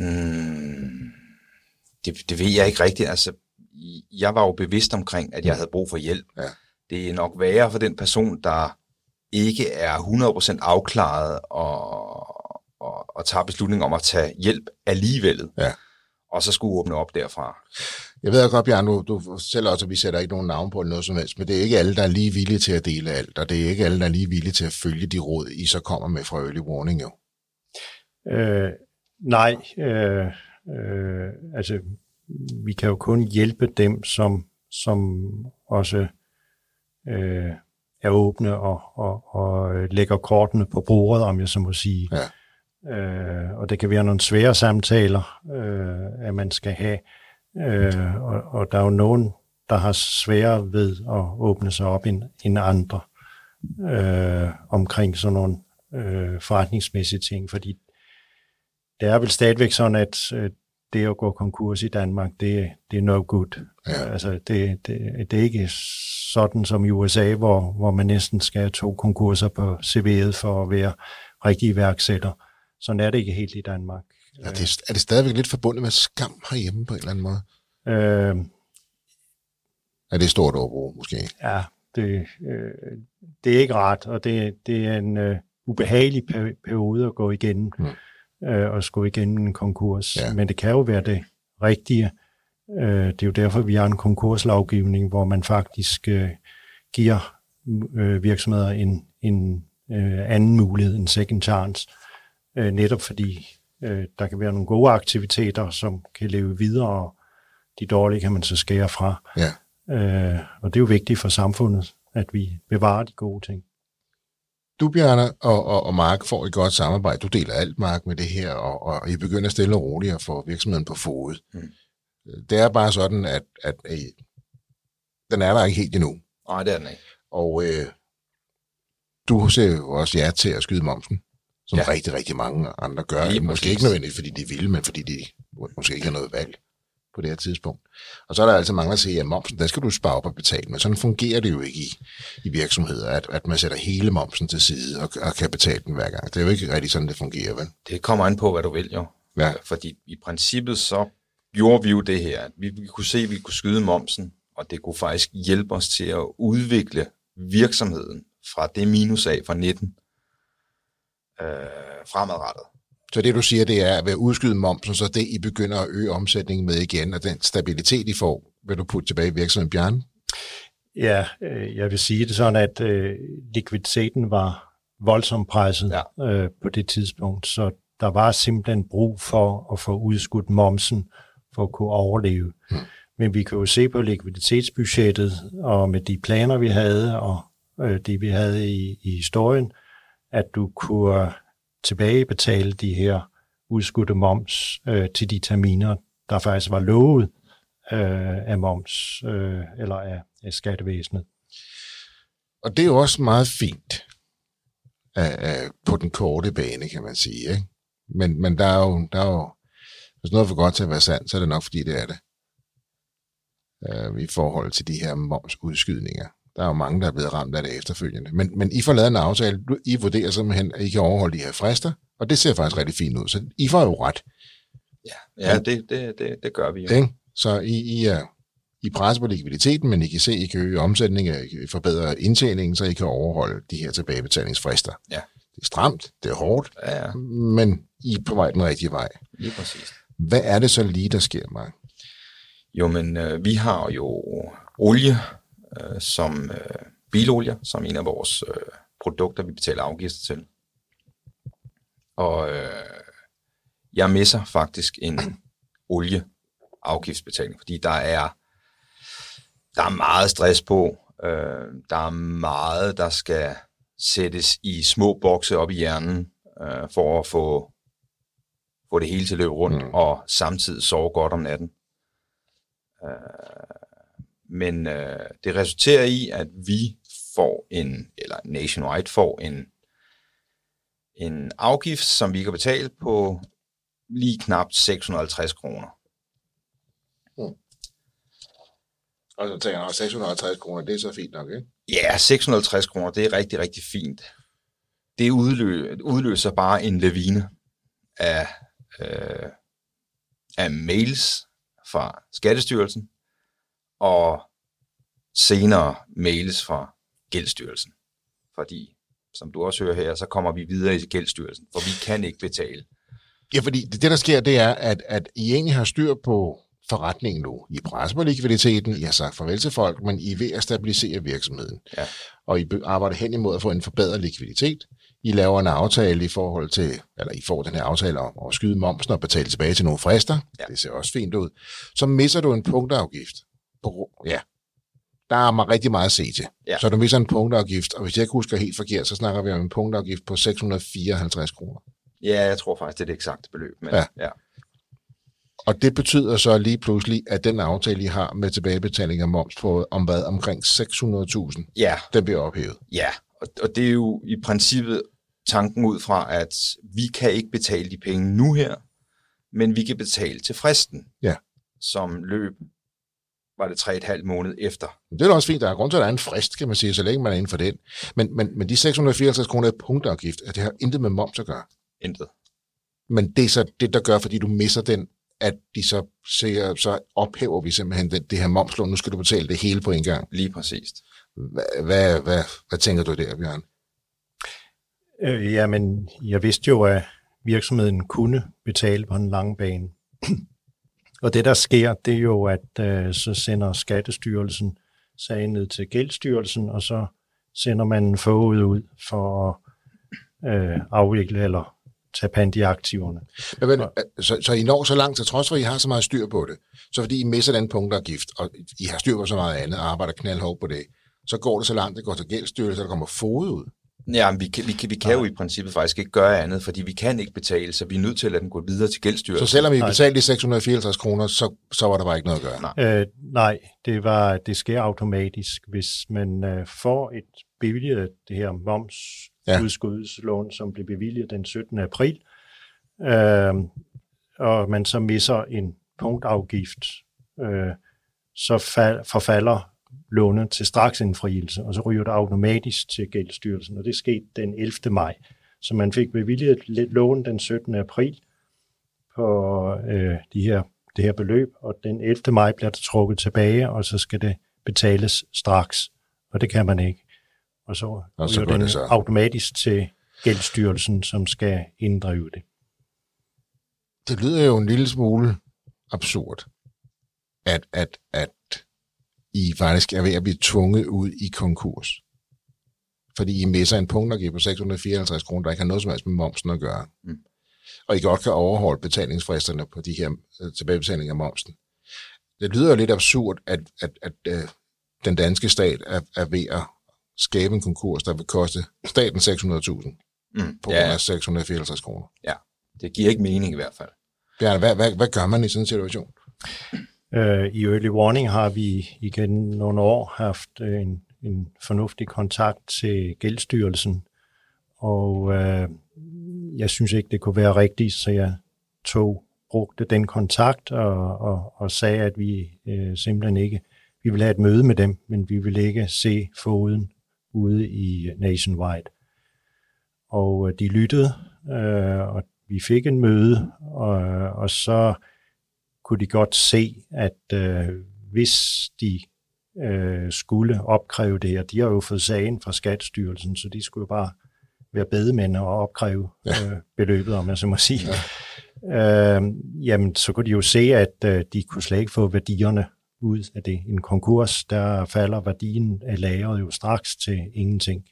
Hmm. Det, det ved jeg ikke rigtigt. Altså, jeg var jo bevidst omkring, at jeg havde brug for hjælp. Ja. Det er nok værre for den person, der ikke er hundrede procent afklaret og, og, og tager beslutning om at tage hjælp alligevel. Ja. Og så skulle åbne op derfra. Jeg ved godt, Bjarne, du, du fortæller også, at vi sætter ikke nogen navn på eller noget som helst, men det er ikke alle, der er lige villige til at dele alt, og det er ikke alle, der er lige villige til at følge de råd, I så kommer med fra early warning, jo. Øh, nej, øh, øh, altså vi kan jo kun hjælpe dem, som, som også øh, er åbne og, og, og lægger kortene på bordet, om jeg så må sige. Ja. Øh, og det kan være nogle svære samtaler, øh, at man skal have. Øh, og, og der er jo nogen, der har sværere ved at åbne sig op end, end andre øh, omkring sådan nogle øh, forretningsmæssige ting, fordi det er vel stadigvæk sådan, at øh, det at gå konkurs i Danmark, det, det er no good. Ja. Altså, det, det, det er ikke sådan som i U S A, hvor, hvor man næsten skal have to konkurser på C V'et for at være rigtig iværksætter. Sådan er det ikke helt i Danmark. Ja, det er, er det stadigvæk lidt forbundet med skam herhjemme på en eller anden måde? Øh, er det stort overbrug, måske? Ja, det, øh, det er ikke rart, og det, det er en øh, ubehagelig periode at gå igennem, mm. øh, og skulle igennem en konkurs. Ja. Men det kan jo være det rigtige. Øh, det er jo derfor, vi har en konkurslovgivning, hvor man faktisk øh, giver øh, virksomheder en, en øh, anden mulighed, en second chance, øh, netop fordi øh, der kan være nogle gode aktiviteter, som kan leve videre, og de dårlige kan man så skære fra. Ja. Øh, og det er jo vigtigt for samfundet, at vi bevarer de gode ting. Du, Bjarne, og, og, og Mark får et godt samarbejde. Du deler alt, Mark, med det her, og, og I begynder stille og roligt at få virksomheden på fod. Mm. Det er bare sådan, at, at, at den er der ikke helt endnu. Nej, det er den ikke. Og øh, du ser jo også ja til at skyde momsen, som ja. rigtig, rigtig mange andre gør. Lige måske præcis. Ikke nødvendigt, fordi de vil, men fordi de måske ikke har noget valg på det her tidspunkt. Og så er der altså mange, der siger, at momsen, der skal du spare op og betale. Men sådan fungerer det jo ikke i, i virksomheder, at, at man sætter hele momsen til side og, og kan betale den hver gang. Det er jo ikke rigtig sådan, det fungerer, vel? Det kommer an på, hvad du vil, jo. Ja. Fordi i princippet så gjorde vi jo det her. Vi, vi kunne se, at vi kunne skyde momsen, og det kunne faktisk hjælpe os til at udvikle virksomheden fra det minus af fra nitten øh, fremadrettet. Så det, du siger, det er, at ved at udskyde momsen, så det, I begynder at øge omsætningen med igen, og den stabilitet, I får, vil du putte tilbage i virksomheden, Bjarne? Ja, øh, jeg vil sige det sådan, at øh, likviditeten var voldsomt presset ja. øh, på det tidspunkt, så der var simpelthen brug for at få udskudt momsen for at kunne overleve. Hmm. Men vi kan jo se på likviditetsbudgettet, og med de planer, vi havde, og øh, det, vi havde i, i historien, at du kunne tilbagebetale de her udskudte moms øh, til de terminer, der faktisk var lovet øh, af moms øh, eller af, af skattevæsenet. Og det er jo også meget fint øh, på den korte bane, kan man sige. Ikke? Men, men der, er jo, der er jo Hvis noget er for godt til at være sandt, så er det nok, fordi det er det. Øh, I forhold til de her momsudskydninger. Der er jo mange, der er blevet ramt af det efterfølgende. Men, men I får lavet en aftale. I vurderer simpelthen, at I kan overholde de her frister, og det ser faktisk rigtig fint ud. Så I får jo ret. Ja, ja det, det, det, det gør vi jo. Ikke? Så I, I, er, I presser på likviditeten, men I kan se, at I kan øge omsætningen, I forbedre indtjeningen, så I kan overholde de her tilbagebetalingsfrister. Ja. Det er stramt, det er hårdt, ja, ja. Men I er på vej den rigtige vej. Lige præcis. Hvad er det så lige, der sker, Mark? Jo, men øh, vi har jo olie, øh, som øh, bilolie, som en af vores øh, produkter, vi betaler afgifter til. Og øh, jeg misser faktisk en olieafgiftsbetaling, fordi der er, der er meget stress på. Øh, der er meget, der skal sættes i små bokse op i hjernen, øh, for at få, få det hele til at løbe rundt, mm. og samtidig sove godt om natten. Øh, men øh, det resulterer i, at vi får en, eller Nationwide får en, en afgift, som vi kan betale på lige knap seks hundrede og halvtreds kroner. Mm. Og så tænker jeg, seks hundrede og halvtreds kroner, det er så fint nok, ikke? Ja, seks hundrede og halvtreds kroner, det er rigtig, rigtig fint. Det udløser, udløser bare en lavine af, øh, af mails fra Skattestyrelsen, og senere mails fra Gældsstyrelsen. Fordi, som du også hører her, så kommer vi videre i Gældsstyrelsen, for vi kan ikke betale. Ja, fordi det, der sker, det er, at, at I egentlig har styr på forretningen nu. I presser på likviditeten, I har sagt farvel til folk, men I er ved at stabilisere virksomheden. Ja. Og I arbejder hen imod at få en forbedret likviditet. I laver en aftale i forhold til, eller I får den her aftale om at skyde momsen og betale tilbage til nogle frister. Ja. Det ser også fint ud. Så misser du en punktafgift. Ja, der er rigtig meget at se til. Ja. Så du misser en punktafgift, og hvis jeg ikke husker helt forkert, så snakker vi om en punktafgift på seks hundrede og fireoghalvtreds kroner. Ja, jeg tror faktisk, det er det eksakte beløb. Men, ja. ja. Og det betyder så lige pludselig, at den aftale, I har med tilbagebetaling af moms på om hvad, omkring seks hundrede tusind, ja. Den bliver ophævet. Ja, og, og det er jo i princippet tanken ud fra, at vi kan ikke betale de penge nu her, men vi kan betale til fristen, ja. Som løb, var det tre og et halvt måned efter. Det er også fint, der er grund til, at der er en frist, kan man sige, så længe man er inden for den. Men, men, men de seks hundrede og fireoghalvtreds kroner er punktafgift, at det har intet med moms at gøre. Intet. Men det er så det, der gør, fordi du misser den, at de så siger, så ophæver vi simpelthen det, det her momslån. Nu skal du betale det hele på en gang. Lige præcis. Hvad, hvad, hvad, hvad tænker du der, Bjørn? Øh, jamen, jeg vidste jo, at virksomheden kunne betale på en lang bane. Og det, der sker, det er jo, at øh, så sender Skattestyrelsen sagen ned til Gældsstyrelsen, og så sender man en forud ud for at øh, afvikle eller tage pant i aktiverne. Men, men, så, så I når så langt, til trods for, at I har så meget styr på det, så fordi I misser den punktafgift, og I har styr på så meget andet, og arbejder knaldhårdt på det, så går det så langt, det går til Gældsstyrelsen, så der kommer fod ud. Ja, men vi kan, vi kan, vi kan jo i princippet faktisk ikke gøre andet, fordi vi kan ikke betale, så vi er nødt til at lade den gå videre til Gældsstyrelsen. Så selvom I betalte de seks hundrede og fireoghalvtreds kroner, så, så var der bare ikke noget at gøre? Nej, øh, nej det, var, det sker automatisk. Hvis man øh, får et bevilget det her momsudskudslån, ja. Som blev bevilget den syttende april, øh, og man så misser en punktafgift, øh, så fal, forfalder lånet til straksindfrielse, og så ryger det automatisk til Gældsstyrelsen, og det skete den ellevte maj. Så man fik bevilget lidt lån den syttende april på øh, de her, det her beløb, og den ellevte maj bliver det trukket tilbage, og så skal det betales straks, og det kan man ikke. Og så og så ryger den så. automatisk til Gældsstyrelsen, som skal inddrive det. Det lyder jo en lille smule absurd, at, at, at I faktisk er ved at blive tvunget ud i konkurs. Fordi I misser en punktafgift på seks hundrede og fireoghalvtreds kroner, der ikke har noget som helst med momsen at gøre. Mm. Og I godt kan overholde betalingsfristerne på de her tilbagebetalinger af momsen. Det lyder jo lidt absurd, at, at, at, at den danske stat er, er ved at skabe en konkurs, der vil koste staten seks hundrede tusind mm. på grund af ja. seks hundrede og fireoghalvtreds kroner. Ja, det giver ikke mening i hvert fald. Bjarne, hvad, hvad, hvad gør man i sådan en situation? I Early Warning har vi igen nogle år haft en, en fornuftig kontakt til Gældsstyrelsen, og øh, jeg synes ikke, det kunne være rigtigt, så jeg tog brugte den kontakt og, og, og sagde, at vi øh, simpelthen ikke, vi ville have et møde med dem, men vi ville ikke se foden ude i Nationwide. Og øh, de lyttede, øh, og vi fik en møde, og, og så kunne de godt se, at øh, hvis de øh, skulle opkræve det her, de har jo fået sagen fra Skattestyrelsen, så de skulle jo bare være bedemænd og opkræve ja. øh, beløbet, om jeg så må sige. Ja. Øh, jamen, så kunne de jo se, at øh, de kunne slet ikke få værdierne ud af det. I en konkurs, der falder værdien af lageret jo straks til ingenting.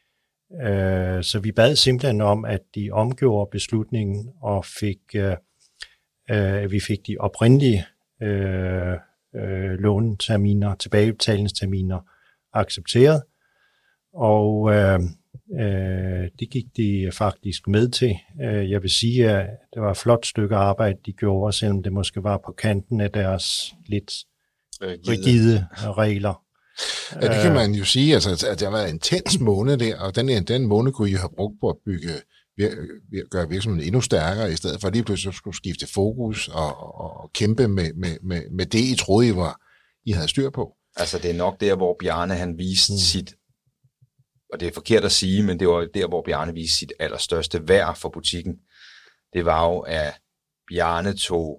Øh, så vi bad simpelthen om, at de omgjorde beslutningen, og fik, øh, øh, vi fik de oprindelige øh, øh, låneterminer, tilbagebetalingsterminer accepteret, og øh, øh, det gik de faktisk med til. Øh, jeg vil sige, at det var et flot stykke arbejde, de gjorde, selvom det måske var på kanten af deres lidt rigide regler. Ja, det kan man jo sige, altså, at det har været en intens måned der, og den, den måned kunne I have brugt på at bygge, vir, gøre virksomheden endnu stærkere, i stedet for lige pludselig skulle skifte fokus og, og, og kæmpe med, med, med, med det, I troede, I, var, I havde styr på. Altså, det er nok der, hvor Bjarne han viste mm. sit, og det er forkert at sige, men det var der, hvor Bjarne viste sit allerstørste værd for butikken. Det var jo, at Bjarne tog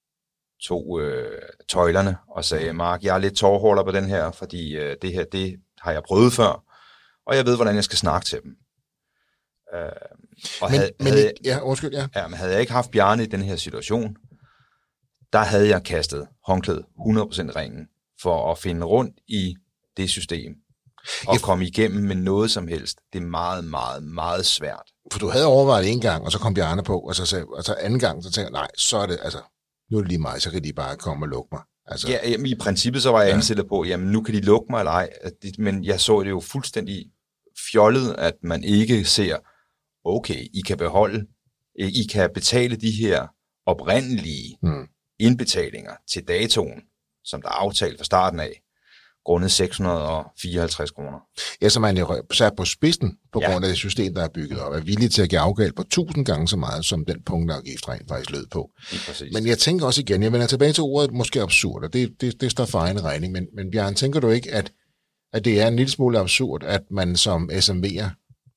tog øh, tøjlerne og sagde, Mark, jeg er lidt tårholder på den her, fordi øh, det her, det har jeg prøvet før, og jeg ved, hvordan jeg skal snakke til dem. Øh, og men, havde, men havde, ja, undskyld, ja. ja. Men havde jeg ikke haft Bjarne i den her situation, der havde jeg kastet håndklædet hundrede procent ringen, for at finde rundt i det system, og komme igennem med noget som helst. Det er meget, meget, meget svært. For du havde overvejet en gang, og så kom Bjarne på, og så, sagde, og så anden gang, så tænkte jeg, nej, så er det, altså, nu er det lige mig, så kan de bare komme og lukke mig. Altså. Ja, jamen, i princippet så var jeg ja. indstillet på, jamen nu kan de lukke mig eller ej, men jeg så det jo fuldstændig fjollet, at man ikke ser, okay, I kan beholde, I kan betale de her oprindelige hmm. indbetalinger til datoen, som der er aftalt fra starten af, grundet seks hundrede og fireoghalvtreds kroner. Ja, så man er sat på spidsen på ja. grund af det system, der er bygget op, er villig til at give afgald på tusind gange så meget, som den punktafgift rent faktisk lød på. Men jeg tænker også igen, jeg vender tilbage til ordet, måske absurd, og det, det, det står for egen regning, men, men Bjørn, tænker du ikke, at, at det er en lille smule absurd, at man som S M V'er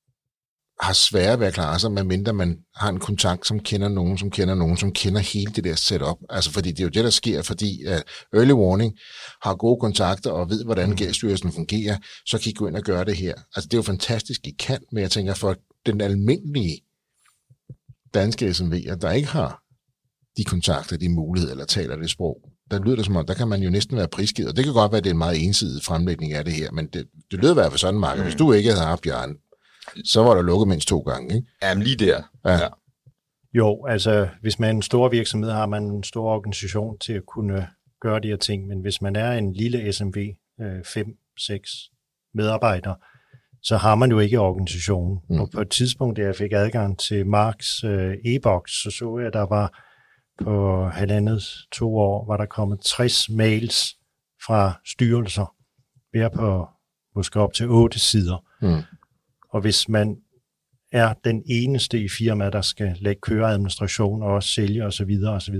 har svært ved at klare sig, medmindre man har en kontakt, som kender nogen, som kender nogen, som kender hele det der setup. Altså, fordi det er jo det, der sker, fordi uh, Early Warning har gode kontakter og ved, hvordan Gældsstyrelsen fungerer, så kan I gå ind og gøre det her. Altså, det er jo fantastisk, I kan, men jeg tænker, for den almindelige danske S M V'er, der ikke har de kontakter, de muligheder, eller taler det sprog, der lyder det som om, der kan man jo næsten være prisgivet. Og det kan godt være, at det er en meget ensidig fremlægning af det her, men det, det lyder i hvert fald sådan, Mark. Mm. Hvis du ikke havde haft Bjørn, så var der lukket mindst to gange, ikke? Jamen lige der. Ja. Ja. Jo, altså hvis man er en stor virksomhed, har man en stor organisation til at kunne gøre de her ting, men hvis man er en lille S M V, fem, seks medarbejdere, så har man jo ikke organisationen. Mm. Og på et tidspunkt, da jeg fik adgang til Marks øh, e-boks, så så jeg, at der var på halvandet, to år, var der kommet tres mails fra styrelser, hver på måske op til otte sider. Mm. Og hvis man er den eneste i firmaet, der skal lægge køre administration og også sælge osv., osv.,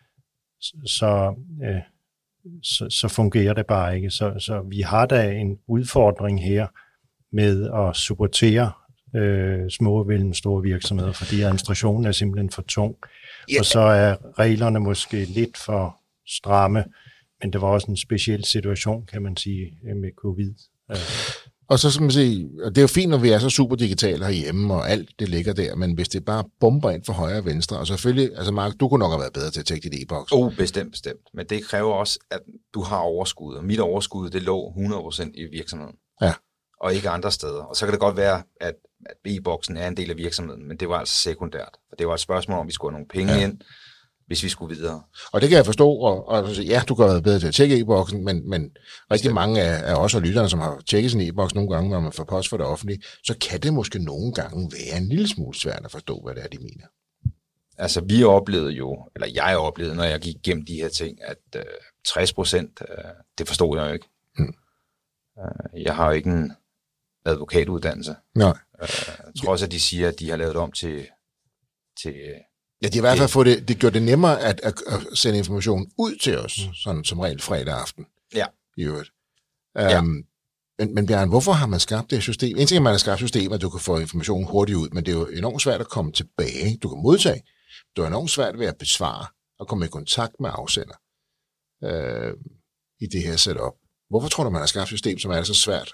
så, øh, så, så fungerer det bare ikke. Så, så vi har da en udfordring her med at supportere øh, små og mellemstore virksomheder, fordi administrationen er simpelthen for tung. Yeah. Og så er reglerne måske lidt for stramme, men det var også en speciel situation, kan man sige, med covid. Og så skal man sige, og det er jo fint, når vi er så super digitale herhjemme, og alt det ligger der, men hvis det bare bomber ind for højre og venstre, og selvfølgelig, altså Mark, du kunne nok have været bedre til at tjekke dit e-boks. Oh, bestemt, bestemt. Men det kræver også, at du har overskud, og mit overskud, det lå hundrede procent i virksomheden. Ja. Og ikke andre steder. Og så kan det godt være, at, at e-boksen er en del af virksomheden, men det var altså sekundært. For det var et spørgsmål, om vi skulle have nogle penge ja. ind, hvis vi skulle videre. Og det kan jeg forstå, og, og ja, du kan have været bedre til at tjekke e-boksen, men, men rigtig mange af, af os og lytterne, som har tjekket sin e-boks nogle gange, når man får post for det offentlige, så kan det måske nogle gange være en lille smule svært at forstå, hvad det er, de mener. Altså, vi oplevede jo, eller jeg oplevede, når jeg gik gennem de her ting, at øh, tres procent, øh, det forstod jeg jo ikke. Hmm. Øh, jeg har jo ikke en advokatuddannelse. Nej. Øh, trods at de siger, at de har lavet det om til, til Ja, de har i hvert fald fået det, det gjort det nemmere at, at, at sende information ud til os, mm. sådan som regel fredag aften. Ja. I øvrigt. Ja. Um, men, men Bjarne, hvorfor har man skabt det system? En ting er, at man har skabt systemet, at du kan få information hurtigt ud, men det er jo enormt svært at komme tilbage. Du kan modtage. Det er enormt svært ved at besvare og komme i kontakt med afsender uh, i det her setup. Hvorfor tror du, man har skabt et system, som er så svært?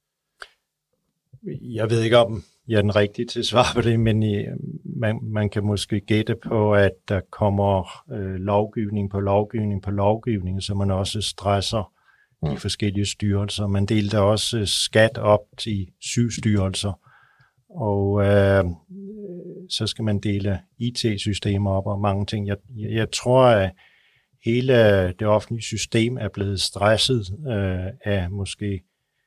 Jeg ved ikke, om jeg er den rigtige til at svare på det, men i, man, man kan måske gætte på, at der kommer øh, lovgivning på lovgivning på lovgivning, så man også stresser mm. de forskellige styrelser. Man delte også skat op til syv styrelser, og øh, så skal man dele I T-systemer op og mange ting. Jeg, jeg tror, at hele det offentlige system er blevet stresset øh, af måske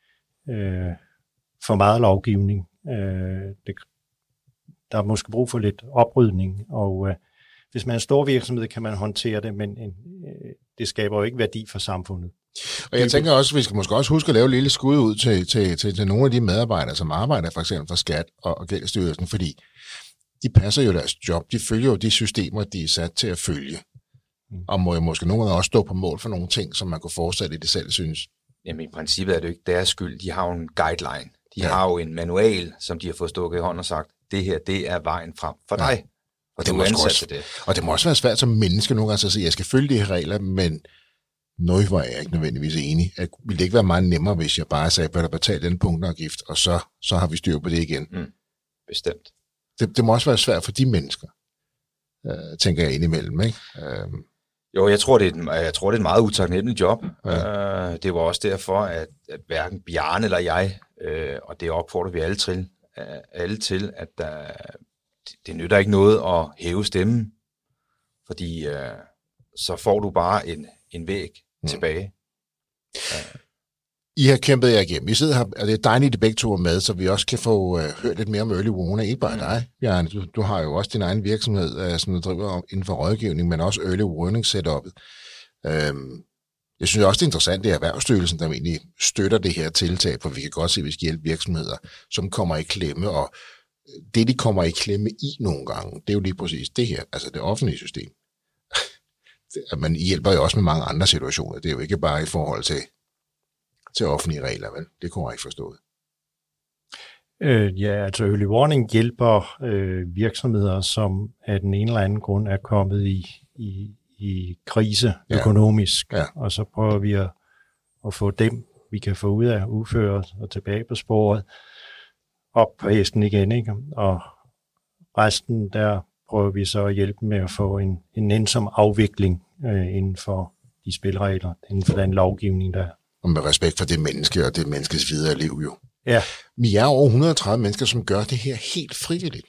øh, for meget lovgivning. Øh, det, der er måske brug for lidt oprydning, og øh, hvis man er en stor virksomhed, kan man håndtere det, men øh, det skaber jo ikke værdi for samfundet. Og jeg tænker også, at vi skal måske også huske at lave et lille skud ud til, til, til, til nogle af de medarbejdere, som arbejder for eksempel for Skat og, og Gældsstyrelsen, fordi de passer jo deres job, de følger jo de systemer, de er sat til at følge, mm. og må jo måske nogle gange også stå på mål for nogle ting, som man kunne fortsætte i det selv synes. Jamen i princippet er det jo ikke deres skyld, de har jo en guideline. De ja. har jo en manual, som de har fået stukket i hånden og sagt, det her, det er vejen frem for dig. Ja. Og, det må også, det. og det må også være svært som menneske nogle gange at sige, at jeg skal følge de her regler, men noget var jeg ikke nødvendigvis enig. Det ville det ikke være meget nemmere, hvis jeg bare sagde, at jeg betaler den punktafgift, og så, så har vi styr på det igen. Mm. Bestemt. Det, det må også være svært for de mennesker, øh, tænker jeg indimellem, ikke? Øh. Jo, jeg tror, det er, et, jeg tror, det er et meget utaknemmeligt job. Ja. Uh, det var også derfor, at, at hverken Bjarne eller jeg, uh, og det opfordrer vi alle til, uh, alle til at uh, det, det nytter ikke noget at hæve stemmen, fordi uh, så får du bare en, en væg mm. tilbage. Uh. I har kæmpet jer igennem. I sidder her, og det er dejligt, at I begge to er med, så vi også kan få uh, hørt lidt mere om early warning. Ikke bare mm. dig, Bjarne. Du, du har jo også din egen virksomhed, uh, som du driver inden for rådgivning, men også early warning setupet. Um, jeg synes også, det er interessant, det er Erhvervsstyrelsen, der egentlig støtter det her tiltag, for vi kan godt se, at vi skal hjælpe virksomheder, som kommer i klemme, og det, de kommer i klemme i nogle gange, det er jo lige præcis det her, altså det offentlige system. At man hjælper jo også med mange andre situationer. Det er jo ikke bare i forhold til til offentlige regler, vel? Det kunne jeg ikke forstået. Øh, ja, altså early warning hjælper øh, virksomheder, som af den ene eller anden grund er kommet i, i, i krise ja. økonomisk, ja. og så prøver vi at, at få dem, vi kan få ud af uføret og tilbage på sporet, op på hesten igen, ikke? Og resten, der prøver vi så at hjælpe med at få en, en ensom afvikling øh, inden for de spilregler, inden for den lovgivning, der er. Og med respekt for det menneske og det menneskes videre liv jo. Ja. Vi er over et hundrede og tredive mennesker, som gør det her helt frivilligt.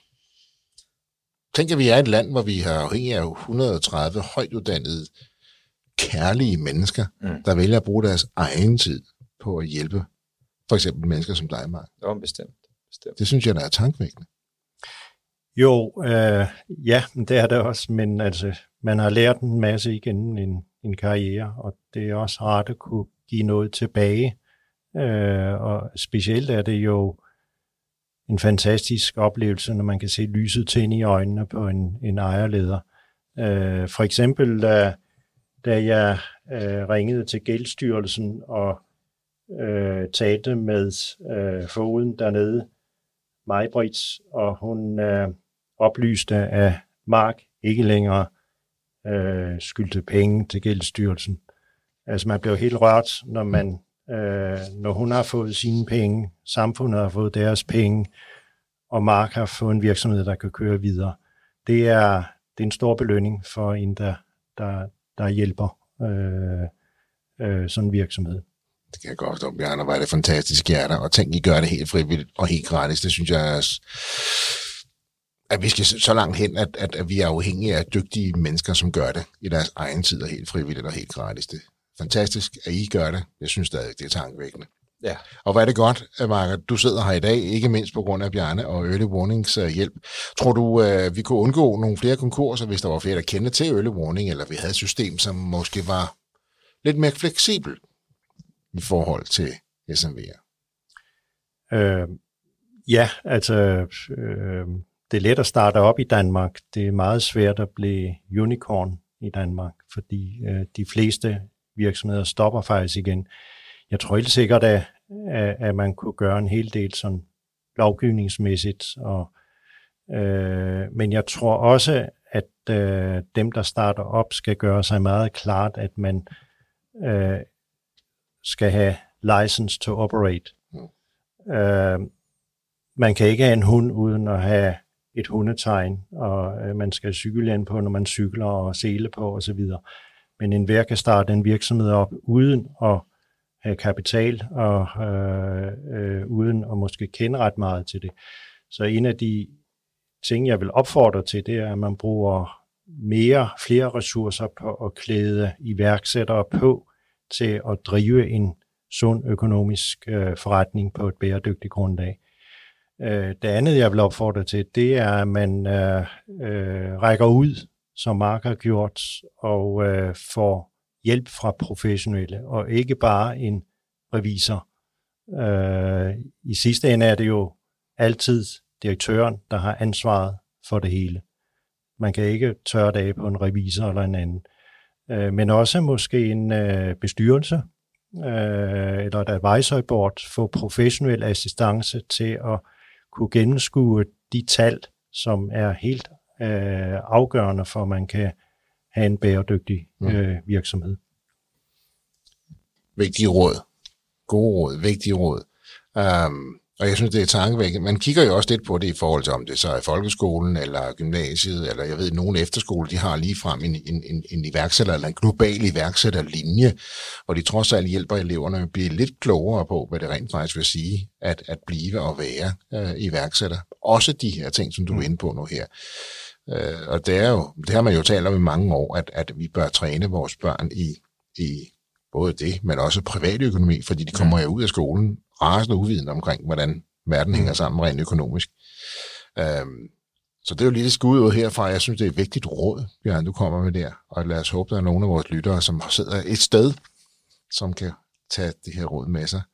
Tænk, at vi er et land, hvor vi har afhængig af et hundrede og tredive højtuddannede, kærlige mennesker, mm. der vælger at bruge deres egen tid på at hjælpe for eksempel mennesker som dig, Mark. Jo, bestemt. bestemt. Det synes jeg, der er tankevækkende. Jo, øh, ja, det er det også, men altså, man har lært en masse igennem en, en karriere, og det er også rart at kunne give noget tilbage, øh, og specielt er det jo en fantastisk oplevelse, når man kan se lyset tænde i øjnene på en, en ejerleder. Øh, for eksempel, da, da jeg øh, ringede til Gældsstyrelsen og øh, talte med øh, fogeden dernede, Majbrits, og hun øh, oplyste, at Mark ikke længere øh, skyldte penge til Gældsstyrelsen. Altså man bliver helt rørt, når man, øh, når hun har fået sine penge, samfundet har fået deres penge, og Mark har fået en virksomhed, der kan køre videre. Det er, det er en stor belønning for en, der, der, der hjælper øh, øh, sådan en virksomhed. Det kan jeg godt forstå, Bjarne, hvor er det fantastisk hjerter, og tænk, I gør det helt frivilligt og helt gratis. Det synes jeg er, at vi skal så langt hen, at, at, at vi er afhængige af dygtige mennesker, som gør det i deres egen tid og helt frivilligt og helt gratis. Det er fantastisk, at I gør det. Jeg synes stadig, det er tankevækkende. Ja. Og hvad er det godt, Mark, du sidder her i dag, ikke mindst på grund af Bjarne og Early Warnings hjælp. Tror du, vi kunne undgå nogle flere konkurser, hvis der var flere, der kendte til Early Warning, eller vi havde et system, som måske var lidt mere fleksibelt i forhold til S M V'er? Øh, ja, altså øh, det er let at starte op i Danmark. Det er meget svært at blive unicorn i Danmark, fordi øh, de fleste virksomheder stopper faktisk igen. Jeg tror helt sikkert, at, at man kunne gøre en hel del sådan lovgivningsmæssigt, og, øh, men jeg tror også, at øh, dem, der starter op, skal gøre sig meget klart, at man øh, skal have license to operate. Mm. Øh, man kan ikke have en hund uden at have et hundetegn, og øh, man skal cykelhjelm på, når man cykler, og sele på osv. Men enhver kan starte en virksomhed op uden at have kapital, og øh, øh, uden at måske kende ret meget til det. Så en af de ting, jeg vil opfordre til, det er, at man bruger mere, flere ressourcer på at klæde iværksættere på til at drive en sund økonomisk øh, forretning på et bæredygtigt grundlag. Øh, det andet, jeg vil opfordre til, det er, at man øh, øh, rækker ud, som Mark har gjort, og øh, får hjælp fra professionelle, og ikke bare en revisor. Øh, I sidste ende er det jo altid direktøren, der har ansvaret for det hele. Man kan ikke tørre det af på en revisor eller en anden. Øh, men også måske en øh, bestyrelse øh, eller et advisory board få professionel assistance til at kunne gennemskue de tal, som er helt øh, afgørende for, at man kan have en bæredygtig øh, virksomhed. Vigtige råd. Gode råd. Vigtige råd. Um, og jeg synes, det er tankevækkende. Man kigger jo også lidt på det i forhold til, om det så er folkeskolen eller gymnasiet, eller jeg ved, nogle efterskoler, de har lige frem en, en, en, en iværksætter eller en global iværksætterlinje, hvor de trods alt hjælper eleverne at blive lidt klogere på, hvad det rent faktisk vil sige, at, at blive og være øh, iværksætter. Også de her ting, som du er inde på nu her. Øh, og det er jo, det har man jo talt om i mange år, at, at vi bør træne vores børn i, i både det, men også privatøkonomi, fordi de kommer jo ud af skolen rasende uvidende omkring, hvordan verden hænger sammen rent økonomisk. Øhm, så det er jo lidt skud ud herfra. Jeg synes, det er et vigtigt råd, Bjørn, du kommer med der. Og lad os håbe, der er nogle af vores lyttere, som sidder et sted, som kan tage det her råd med sig.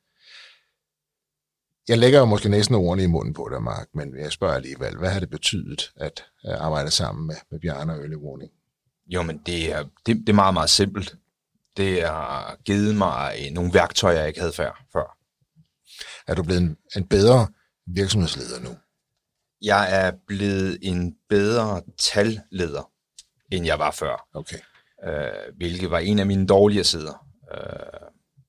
Jeg lægger jo måske næsten ordene i munden på dig, Mark, men jeg spørger alligevel, hvad har det betydet at arbejde sammen med, med Bjørn og Early Warning? Jo, men det er, det, det er meget, meget simpelt. Det har givet mig nogle værktøjer, jeg ikke havde før. Er du blevet en, en bedre virksomhedsleder nu? Jeg er blevet en bedre talleder, end jeg var før. Okay. Øh, hvilket var en af mine dårligere sider. Øh,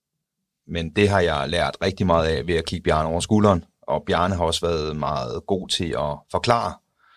men det har jeg lært rigtig meget af ved at kigge Bjarne over skulderen. Og Bjarne har også været meget god til at forklare,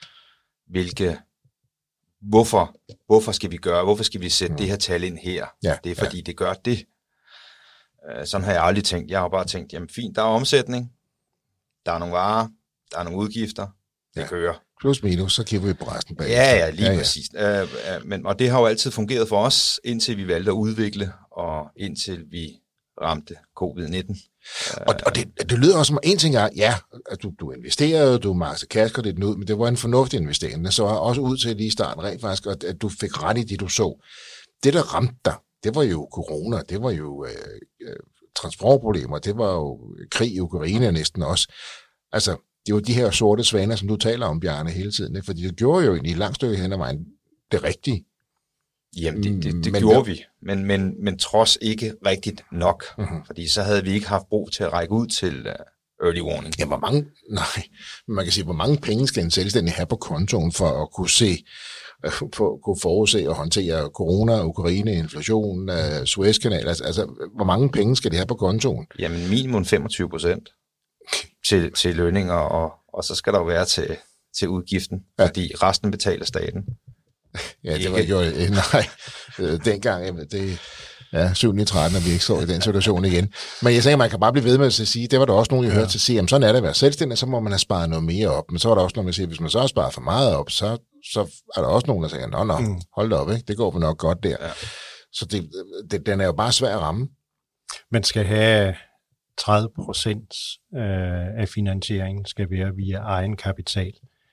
hvilke, hvorfor, hvorfor skal vi gøre, hvorfor skal vi sætte mm. det her tal ind her. Ja, det er fordi, ja. det gør det. Sådan har jeg aldrig tænkt. Jeg har bare tænkt, jamen fint, der er omsætning, der er nogle varer, der er nogle udgifter, det ja. kører. Plus minus, så kigger vi på resten bag. Ja, ja, lige ja, ja. præcis. Uh, uh, men, og det har jo altid fungeret for os, indtil vi valgte at udvikle, og indtil vi ramte covid nitten. Uh, og og det, det lyder også som, en ting er, ja, at du, du investerede, du markede kassekreditten ud, men det var en fornuftig investering. Så også ud til lige i starten rent faktisk, at du fik ret i det, du så. Det, der ramte dig, det var jo corona, det var jo øh, transportproblemer, det var jo krig i Ukraine næsten også. Altså, det var de her sorte svaner, som du taler om, Bjarne, hele tiden, ikke? Fordi det gjorde jo i et langt stykke hen ad vejen det rigtige. Jamen, det, det, det men, gjorde vi, men, men, men trods ikke rigtigt nok, uh-huh. fordi så havde vi ikke haft brug til at række ud til uh, Early Warning. Ja, hvor mange, nej, man kan sige, hvor mange penge skal en selvstændig have på kontoen for at kunne se, på, kunne forudse og håndtere corona, Ukraine, inflation, uh, Suezkanal, altså, altså, hvor mange penge skal det have på kontoen? Jamen, minimum femogtyve procent til, til lønninger, og, og så skal der jo være til, til udgiften, ja. Fordi resten betaler staten. Ja, det var ikke jo, nej, dengang, det ja, syv ni tretten, og vi ikke står i den situation igen. Men jeg tænker, man kan bare blive ved med at sige, det var der også nogen, jeg hørte til at sige, jamen sådan er det at være selvstændig, så må man have sparet noget mere op. Men så var der også nogen, der siger, hvis man så har sparet for meget op, så, så er der også nogen, der siger, nå, nå, mm. hold da op, ikke? Det går vel nok godt der. Ja. Så det, det, den er jo bare svær at ramme. Man skal have tredive procent af finansieringen skal være via egen kapital,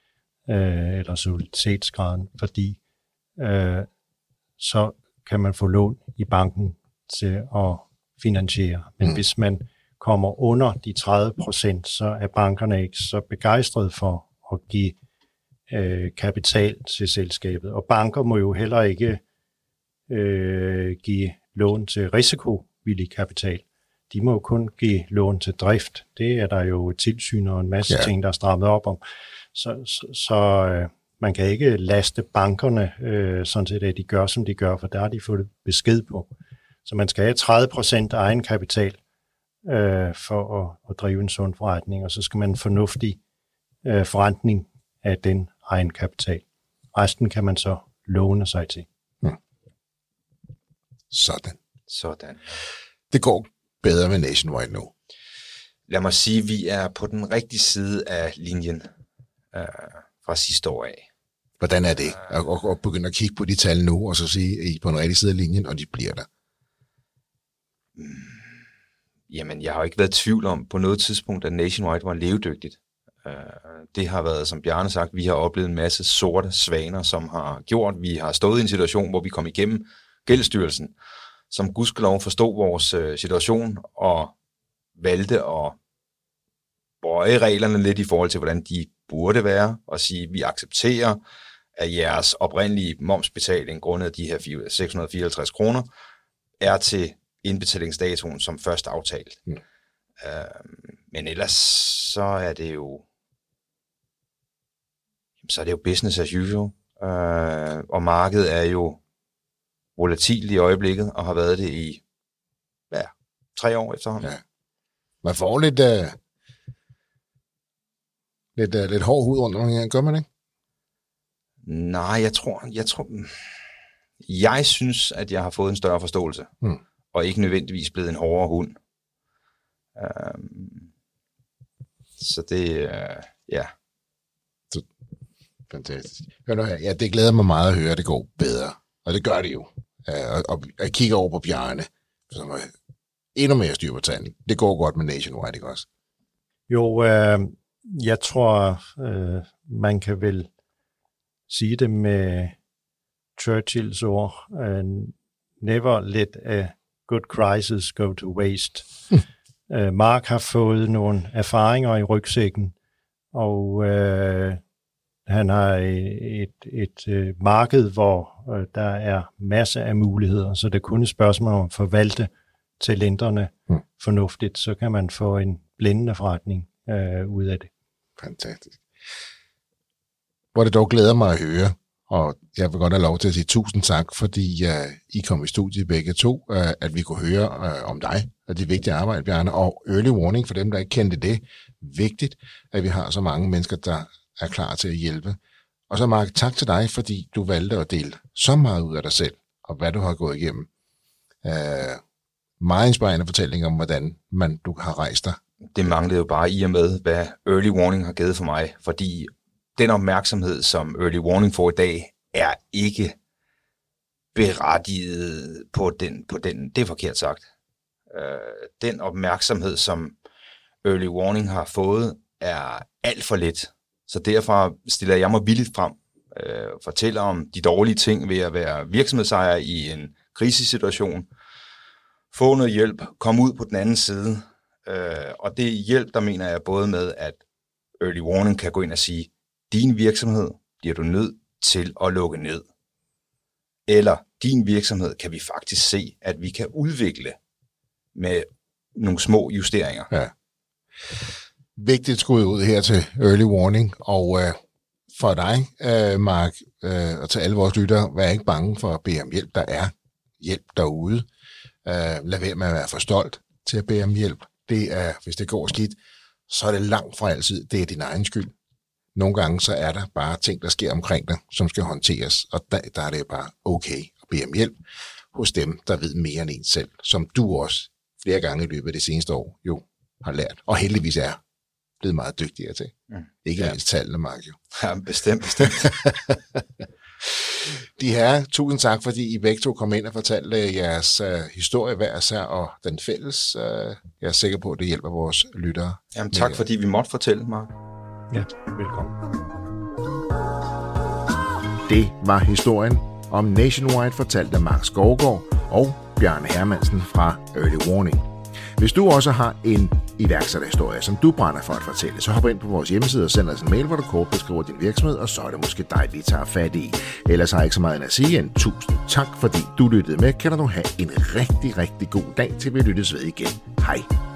eller soliditetsgraden, fordi øh, så kan man få lån i banken til at finansiere. Men mm. hvis man kommer under de tredive procent, så er bankerne ikke så begejstrede for at give øh, kapital til selskabet. Og banker må jo heller ikke øh, give lån til risikovillig kapital. De må jo kun give lån til drift. Det er der jo tilsyn og en masse ja. ting, der er strammet op om. Så, så, så øh, man kan ikke laste bankerne, øh, sådan set, at de gør, som de gør, for der har de fået besked på. Så man skal have tredive procent af egen kapital øh, for at, at drive en sund forretning, og så skal man en fornuftig øh, forrentning af den egen kapital. Resten kan man så låne sig til. Hmm. Sådan. Sådan. Det går bedre med Nationwide nu. Lad mig sige, at vi er på den rigtige side af linjen øh, fra sidste år af. Hvordan er det? At, at, at begynde at kigge på de tal nu, og så sige, at I er på den rigtige side af linjen, og de bliver der? Mm. Jamen, jeg har ikke været i tvivl om på noget tidspunkt, at Nationwide var levedygtigt. Uh, det har været, som Bjarne sagt, vi har oplevet en masse sorte svaner, som har gjort, vi har stået i en situation, hvor vi kom igennem Gældsstyrelsen, som gudskelov forstod vores uh, situation og valgte at bøje reglerne lidt i forhold til, hvordan de burde være, og sige, at vi accepterer, at jeres oprindelige momsbetaling, grundet af de her seks hundrede og fireoghalvtreds kroner, er til indbetalingsdatoen som først aftalt. Mm. Uh, men ellers så er det jo så er det jo business as usual. Uh, og markedet er jo volatilt i øjeblikket, og har været det i ja, tre år efterhånden. Ja. Man får lidt, uh, lidt, uh, lidt hård hud rundt omkring, gør man ikke? Nej, jeg tror, jeg tror, jeg synes, at jeg har fået en større forståelse, mm. og ikke nødvendigvis blevet en hårdere hund. Um, så det, uh, ja. Så, fantastisk. Hør nu her. Ja, det glæder mig meget at høre, at det går bedre. Og det gør det jo. Uh, og, og jeg kigger over på Bjarne, som er endnu mere styr på tanden. Det går godt med Nationwide, ikke også? Jo, øh, jeg tror, øh, man kan vel sige det med Churchills ord. Uh, never let a good crisis go to waste. uh, Mark har fået nogle erfaringer i rygsækken, og øh, han har et, et, et, et marked, hvor øh, der er masser af muligheder, så det er kun et spørgsmål om at forvalte talenterne mm. fornuftigt, så kan man få en blændende forretning øh, ud af det. Fantastisk. Hvor det dog glæder mig at høre, og jeg vil godt have lov til at sige tusind tak, fordi uh, I kom i studiet begge to, uh, at vi kunne høre uh, om dig, og det vigtige arbejde, Bjarne, og early warning for dem, der ikke kendte det. Vigtigt, at vi har så mange mennesker, der er klar til at hjælpe. Og så Mark, tak til dig, fordi du valgte at dele så meget ud af dig selv, og hvad du har gået igennem. Uh, meget inspirerende fortælling om, hvordan man, du har rejst dig. Det manglede jo bare i og med, hvad early warning har givet for mig, fordi den opmærksomhed, som early warning får i dag, er ikke berettiget på den, på den det er forkert sagt. Øh, den opmærksomhed, som early warning har fået, er alt for lidt. Så derfor stiller jeg mig villigt frem, øh, fortæller om de dårlige ting ved at være virksomhedsejer i en krisesituation, få noget hjælp, komme ud på den anden side, øh, og det hjælp, der mener jeg både med, at early warning kan gå ind og sige, din virksomhed bliver du nødt til at lukke ned. Eller din virksomhed kan vi faktisk se, at vi kan udvikle med nogle små justeringer. Ja. Vigtigt skud ud her til early warning, og øh, for dig, øh, Mark, øh, og til alle vores lyttere, vær ikke bange for at bede om hjælp. Der er hjælp derude. Øh, lad være med at være for stolt til at bede om hjælp. Det er, hvis det går skidt, så er det langt fra altid. Det er din egen skyld. Nogle gange så er der bare ting, der sker omkring dig, som skal håndteres, og der, der er det bare okay at bede om hjælp hos dem, der ved mere end en selv, som du også flere gange i løbet af det seneste år jo har lært, og heldigvis er blevet meget dygtigere til. Mm. Ikke mindst tallene, Mark, jo. Ja, bestemt, bestemt. De her, tusind tak, fordi I begge to kom ind og fortalte jeres uh, historie hver især, og den fælles. Uh, jeg er sikker på, at det hjælper vores lyttere. Jamen tak, fordi vi måtte fortælle, Mark. Ja, velkommen. Det var historien om Nationwide, fortalt af Mark Skovgaard og Bjarne Hermansen fra Early Warning. Hvis du også har en iværksætterhistorie, som du brænder for at fortælle, så hop ind på vores hjemmeside og send os en mail, hvor du kort beskriver din virksomhed, og så er det måske dig, vi tager fat i. Ellers har jeg ikke så meget end at sige en tusind tak, fordi du lyttede med. Kan du have en rigtig, rigtig god dag, til vi lyttes ved igen. Hej.